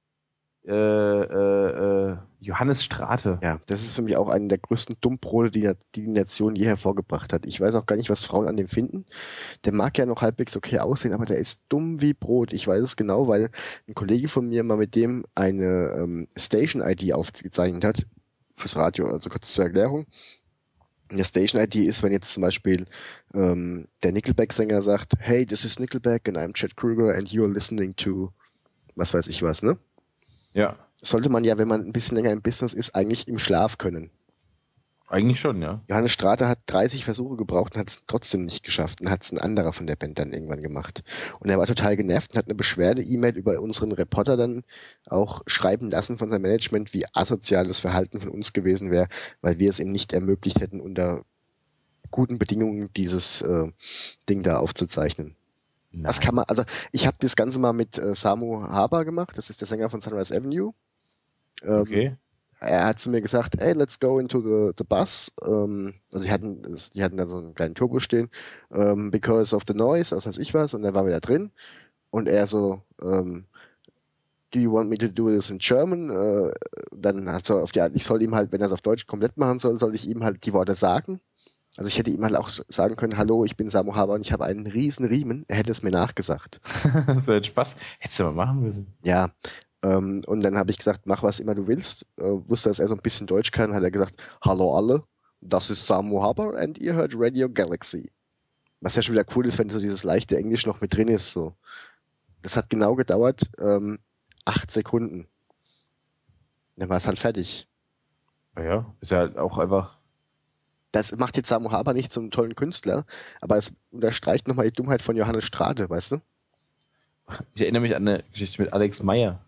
Johannes Strate. Ja, das ist für mich auch einer der größten Dummbrote, die die Nation je hervorgebracht hat. Ich weiß auch gar nicht, was Frauen an dem finden. Der mag ja noch halbwegs okay aussehen, aber der ist dumm wie Brot. Ich weiß es genau, weil ein Kollege von mir mal mit dem eine Station-ID aufgezeichnet hat fürs Radio. Also kurz zur Erklärung. Eine Station-ID ist, wenn jetzt zum Beispiel der Nickelback-Sänger sagt, hey, this is Nickelback and I'm Chad Kroeger and you're listening to was weiß ich was, ne? Ja. sollte man ja, wenn man ein bisschen länger im Business ist, eigentlich im Schlaf können. Eigentlich schon, ja. Johannes Strate hat 30 Versuche gebraucht und hat es trotzdem nicht geschafft und hat es ein anderer von der Band dann irgendwann gemacht. Und er war total genervt und hat eine Beschwerde-E-Mail über unseren Reporter dann auch schreiben lassen von seinem Management, wie asozial das Verhalten von uns gewesen wäre, weil wir es ihm nicht ermöglicht hätten, unter guten Bedingungen dieses Ding da aufzuzeichnen. Nein. Was kann man, also ich habe das Ganze mal mit Samu Haber gemacht, das ist der Sänger von Sunrise Avenue. Okay. Er hat zu mir gesagt, hey, let's go into the bus. Also die hatten da so einen kleinen Turbo stehen, because of the noise, was weiß ich was, und dann waren wir da drin. Und er so, do you want me to do this in German? Dann hat so auf die Art, ich soll ihm halt, wenn er es auf Deutsch komplett machen soll ich ihm halt die Worte sagen. Also ich hätte ihm halt auch sagen können, hallo, ich bin Samu Haber und ich habe einen riesen Riemen. Er hätte es mir nachgesagt. So ein Spaß. Hättest du mal machen müssen. Ja. Und dann habe ich gesagt, mach was immer du willst. Wusste, dass er so ein bisschen Deutsch kann, hat er gesagt, hallo alle, das ist Samu Haber and ihr hört Radio Galaxy. Was ja schon wieder cool ist, wenn so dieses leichte Englisch noch mit drin ist. So. Das hat genau gedauert 8 Sekunden. Dann war es halt fertig. Ja, ist ja halt auch einfach. Das macht jetzt Samu Haber nicht zum tollen Künstler, aber es unterstreicht nochmal die Dummheit von Johannes Strate, weißt du? Ich erinnere mich an eine Geschichte mit Alex Meyer.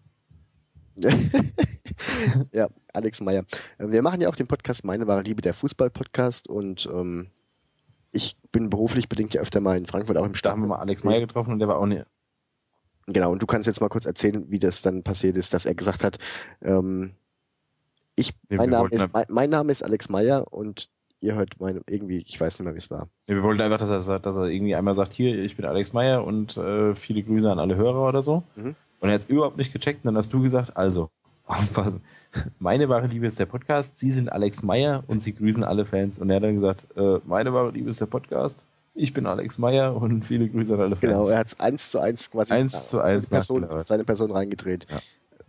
Ja, Alex Meyer. Wir machen ja auch den Podcast Meine wahre Liebe, der Fußball-Podcast, und ich bin beruflich bedingt ja öfter mal in Frankfurt, auch im Da Stadion. haben wir mal Alex Meyer getroffen und der war auch nicht. Genau, und du kannst jetzt mal kurz erzählen, wie das dann passiert ist, dass er gesagt hat, mein Name ist Alex Meyer und ihr hört irgendwie, ich weiß nicht mehr, wie es war. Nee, wir wollten einfach, dass er irgendwie einmal sagt, hier, ich bin Alex Meyer und viele Grüße an alle Hörer oder so. Mhm. Und er hat es überhaupt nicht gecheckt und dann hast du gesagt, also, meine wahre Liebe ist der Podcast, Sie sind Alex Meyer und Sie grüßen alle Fans. Und er hat dann gesagt, meine wahre Liebe ist der Podcast, ich bin Alex Meyer und viele Grüße an alle Fans. Genau, er hat es 1:1 quasi 1:1 seine Person reingedreht. Ja.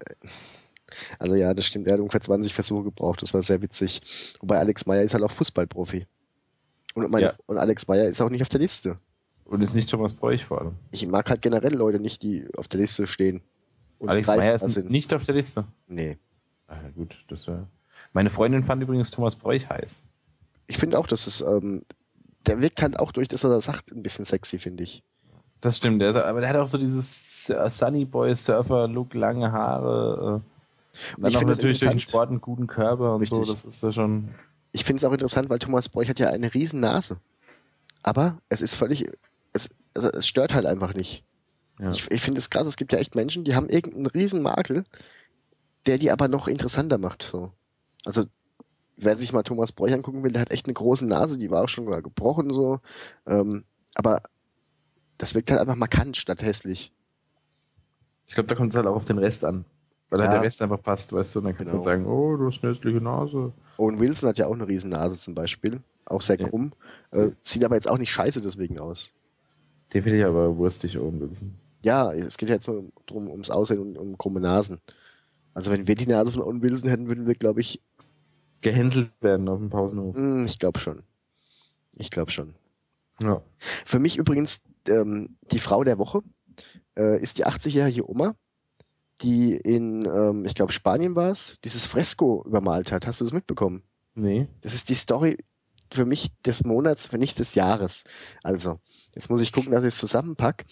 Also ja, das stimmt, er hat ungefähr 20 Versuche gebraucht, das war sehr witzig. Wobei Alex Meyer ist halt auch Fußballprofi. Und Alex Meyer ist auch nicht auf der Liste. Und ist nicht Thomas Bräuch vor allem. Ich mag halt generell Leute nicht, die auf der Liste stehen. Und Alex Meyer ist sind. nicht auf der Liste. Nee. Ah, gut, das war. Meine Freundin fand übrigens Thomas Bräuch heiß. Ich finde auch, dass es, der wirkt halt auch durch das, was er sagt, ein bisschen sexy, finde ich. Das stimmt, aber der hat auch so dieses Sunny Boy Surfer Look, lange Haare. Und dann auch natürlich durch den Sport einen guten Körper und richtig. So, das ist ja schon. Ich finde es auch interessant, weil Thomas Bräuch hat ja eine riesen Nase. Aber es ist völlig, es stört halt einfach nicht. Ja. Ich finde es krass, es gibt ja echt Menschen, die haben irgendeinen riesen Makel, der die aber noch interessanter macht. So. Also, wer sich mal Thomas Bräuch angucken will, der hat echt eine große Nase, die war auch schon mal gebrochen so. Aber das wirkt halt einfach markant statt hässlich. Ich glaube, da kommt es halt auch auf den Rest an. Weil halt der Rest einfach passt, weißt du, und dann kannst du halt sagen, oh, du hast eine hässliche Nase. Owen Wilson hat ja auch eine riesen Nase zum Beispiel. Auch sehr krumm. Sieht aber jetzt auch nicht scheiße deswegen aus. Den finde ich aber wurstig, Owen Wilson. Ja, es geht ja jetzt nur ums Aussehen und um krumme Nasen. Also wenn wir die Nase von Owen Wilson hätten, würden wir, glaube ich, gehänselt werden auf dem Pausenhof. Ich glaube schon. Ja. Für mich übrigens die Frau der Woche ist die 80-jährige Oma, die in, ich glaube Spanien war es, dieses Fresko übermalt hat. Hast du das mitbekommen? Nee. Das ist die Story für mich des Monats, wenn nicht des Jahres. Also, jetzt muss ich gucken, dass ich es zusammenpack.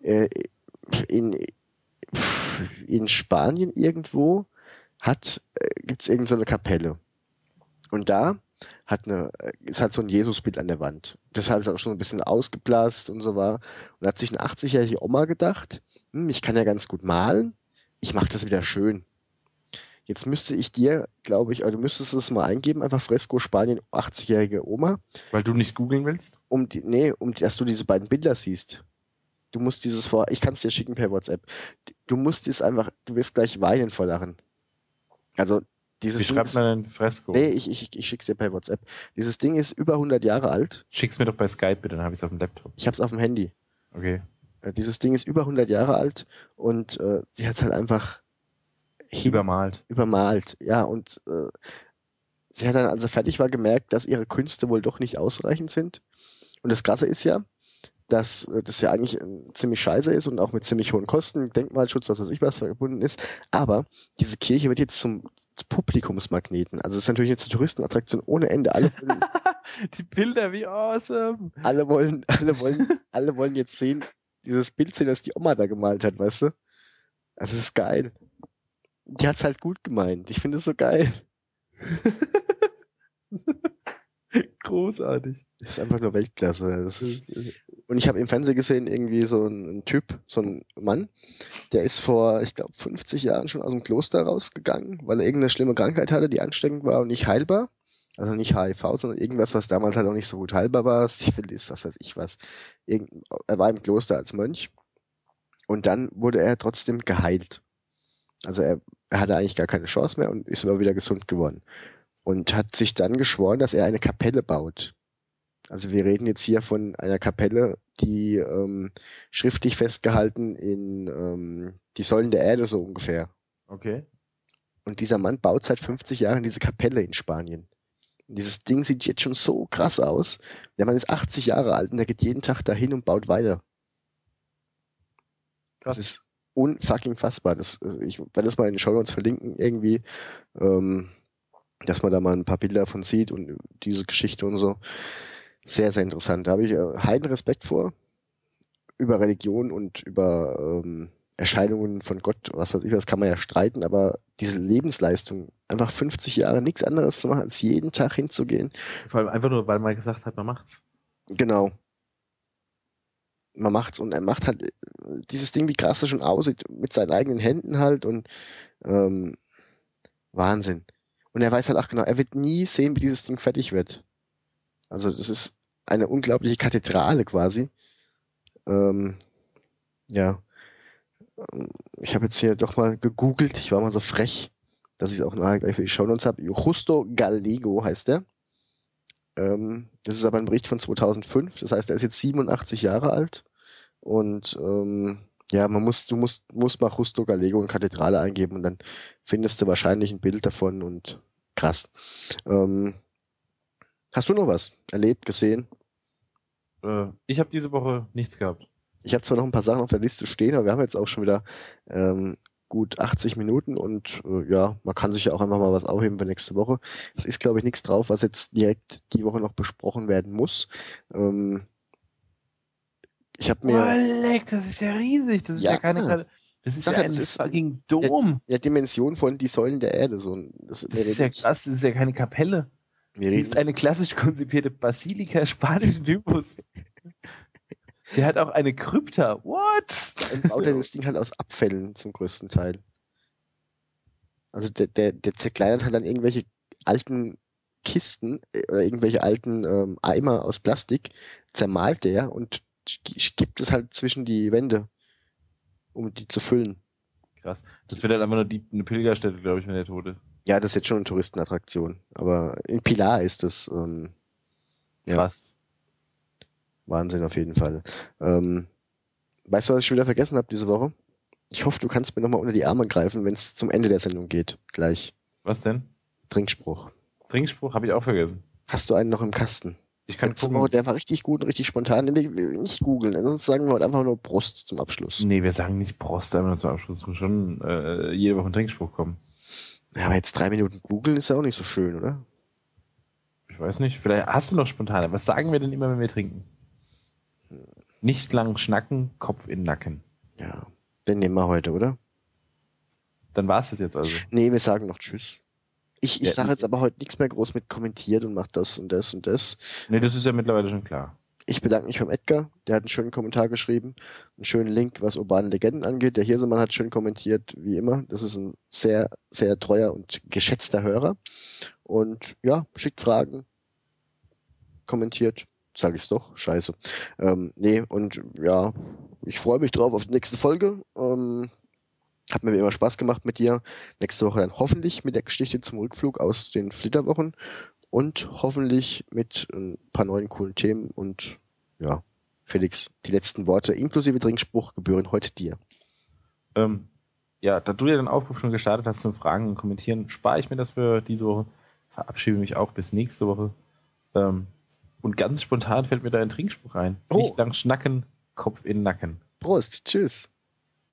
In Spanien irgendwo gibt's irgend so eine Kapelle. Und da ist halt so ein Jesusbild an der Wand. Das hat auch schon ein bisschen ausgeblasst und so war. Und da hat sich eine 80-jährige Oma gedacht, ich kann ja ganz gut malen, ich mache das wieder schön. Jetzt müsste ich dir, glaube ich, du müsstest es mal eingeben, einfach Fresko Spanien 80-jährige Oma. Weil du nicht googeln willst? Dass du diese beiden Bilder siehst. Du musst ich kann es dir schicken per WhatsApp. Du wirst gleich weinen vor Lachen. Also, wie schreibt man ein Fresko? Nee, ich schick's dir per WhatsApp. Dieses Ding ist über 100 Jahre alt. Schick's mir doch bei Skype bitte, dann habe ich es auf dem Laptop. Ich hab's auf dem Handy. Okay. Dieses Ding ist über 100 Jahre alt und sie hat's halt einfach übermalt, ja, und sie hat dann, als er fertig war, gemerkt, dass ihre Künste wohl doch nicht ausreichend sind. Und das Krasse ist ja, dass das ja eigentlich ziemlich scheiße ist und auch mit ziemlich hohen Kosten, Denkmalschutz, was weiß ich was, verbunden ist. Aber diese Kirche wird jetzt zum Publikumsmagneten. Also es ist natürlich jetzt eine Touristenattraktion ohne Ende. Die Bilder, wie awesome. Alle wollen jetzt sehen, dieses Bild sehen, das die Oma da gemalt hat, weißt du? Also es ist geil. Die hat's halt gut gemeint. Ich finde es so geil. Großartig. Das ist einfach nur Weltklasse. Und ich habe im Fernsehen gesehen, irgendwie so ein Typ, so ein Mann, der ist vor, ich glaube, 50 Jahren schon aus dem Kloster rausgegangen, weil er irgendeine schlimme Krankheit hatte, die ansteckend war und nicht heilbar. Also nicht HIV, sondern irgendwas, was damals halt auch nicht so gut heilbar war. Syphilis, was weiß ich was. Er war im Kloster als Mönch und dann wurde er trotzdem geheilt. Also er hatte eigentlich gar keine Chance mehr und ist immer wieder gesund geworden. Und hat sich dann geschworen, dass er eine Kapelle baut. Also wir reden jetzt hier von einer Kapelle, die schriftlich festgehalten in die Säulen der Erde so ungefähr. Okay. Und dieser Mann baut seit 50 Jahren diese Kapelle in Spanien. Und dieses Ding sieht jetzt schon so krass aus. Der Mann ist 80 Jahre alt und der geht jeden Tag dahin und baut weiter. Krass. Das ist unfucking fassbar. Ich werde das mal in den Shownotes verlinken irgendwie, dass man da mal ein paar Bilder von sieht und diese Geschichte und so. Sehr, sehr interessant. Da habe ich heiden Respekt vor. Über Religion und über Erscheinungen von Gott, was weiß ich, das kann man ja streiten, aber diese Lebensleistung, einfach 50 Jahre nichts anderes zu machen, als jeden Tag hinzugehen. Vor allem einfach nur, weil man gesagt hat, man macht's. Genau. Man macht's und er macht halt dieses Ding, wie krass das schon aussieht, mit seinen eigenen Händen halt und Wahnsinn. Und er weiß halt auch genau, er wird nie sehen, wie dieses Ding fertig wird. Also das ist eine unglaubliche Kathedrale quasi. Ja. Ich habe jetzt hier doch mal gegoogelt, ich war mal so frech, dass ich es auch nachher gleich für die Shownotes habe. Justo Gallego heißt der. Das ist aber ein Bericht von 2005, das heißt, er ist jetzt 87 Jahre alt. Und ja, du musst mal Justo Gallego in Kathedrale eingeben und dann findest du wahrscheinlich ein Bild davon und krass. Hast du noch was erlebt, gesehen? Ich habe diese Woche nichts gehabt. Ich habe zwar noch ein paar Sachen auf der Liste stehen, aber wir haben jetzt auch schon wieder gut 80 Minuten und ja, man kann sich ja auch einfach mal was aufheben für nächste Woche. Es ist, glaube ich, nichts drauf, was jetzt direkt die Woche noch besprochen werden muss. Ich habe mir... Leck, das ist ja riesig. Das ist ja keine... Das ist ja ein fucking Dom. Der Dimension von die Säulen der Erde. Das ist ja krass, das ist ja keine Kapelle. Sie ist eine klassisch konzipierte Basilika spanischen Typus. Sie hat auch eine Krypta. What? Und baut er das Ding halt aus Abfällen zum größten Teil. Also der zerkleinert halt dann irgendwelche alten Kisten oder irgendwelche alten Eimer aus Plastik, zermalt der und gibt es halt zwischen die Wände, um die zu füllen. Krass. Das wird halt einfach nur eine Pilgerstätte, glaube ich, wenn der tot ist. Ja, das ist jetzt schon eine Touristenattraktion. Aber in Pilar ist das krass. Ja. Wahnsinn auf jeden Fall. Weißt du, was ich schon wieder vergessen habe diese Woche? Ich hoffe, du kannst mir nochmal unter die Arme greifen, wenn es zum Ende der Sendung geht. Gleich. Was denn? Trinkspruch. Trinkspruch habe ich auch vergessen. Hast du einen noch im Kasten? Ich kann gucken. Oh, der war richtig gut und richtig spontan. Nicht googeln, sonst sagen wir heute einfach nur Prost zum Abschluss. Nee, wir sagen nicht Prost einfach nur zum Abschluss. Es muss schon jede Woche ein Trinkspruch kommen. Ja, aber jetzt 3 Minuten googeln ist ja auch nicht so schön, oder? Ich weiß nicht. Vielleicht hast du noch spontane. Was sagen wir denn immer, wenn wir trinken? Nicht lang schnacken, Kopf in den Nacken. Ja, den nehmen wir heute, oder? Dann war es das jetzt also. Nee, wir sagen noch Tschüss. Ich sage jetzt aber heute nichts mehr groß mit kommentiert und mach das und das und das. Nee, das ist ja mittlerweile schon klar. Ich bedanke mich beim Edgar, der hat einen schönen Kommentar geschrieben, einen schönen Link, was urbane Legenden angeht. Der Hirsemann hat schön kommentiert, wie immer. Das ist ein sehr, sehr treuer und geschätzter Hörer. Und ja, schickt Fragen, kommentiert, sage ich's doch, scheiße. Nee, und ja, ich freue mich drauf auf die nächste Folge. Hat mir wie immer Spaß gemacht mit dir. Nächste Woche dann hoffentlich mit der Geschichte zum Rückflug aus den Flitterwochen und hoffentlich mit ein paar neuen coolen Themen. Und ja, Felix, die letzten Worte inklusive Trinkspruch gebühren heute dir. Ja, da du ja den Aufruf schon gestartet hast zum Fragen und Kommentieren, spare ich mir das für diese Woche. Verabschiede mich auch bis nächste Woche. Und ganz spontan fällt mir da ein Trinkspruch ein. Oh. Nicht lang schnacken, Kopf in Nacken. Prost, tschüss.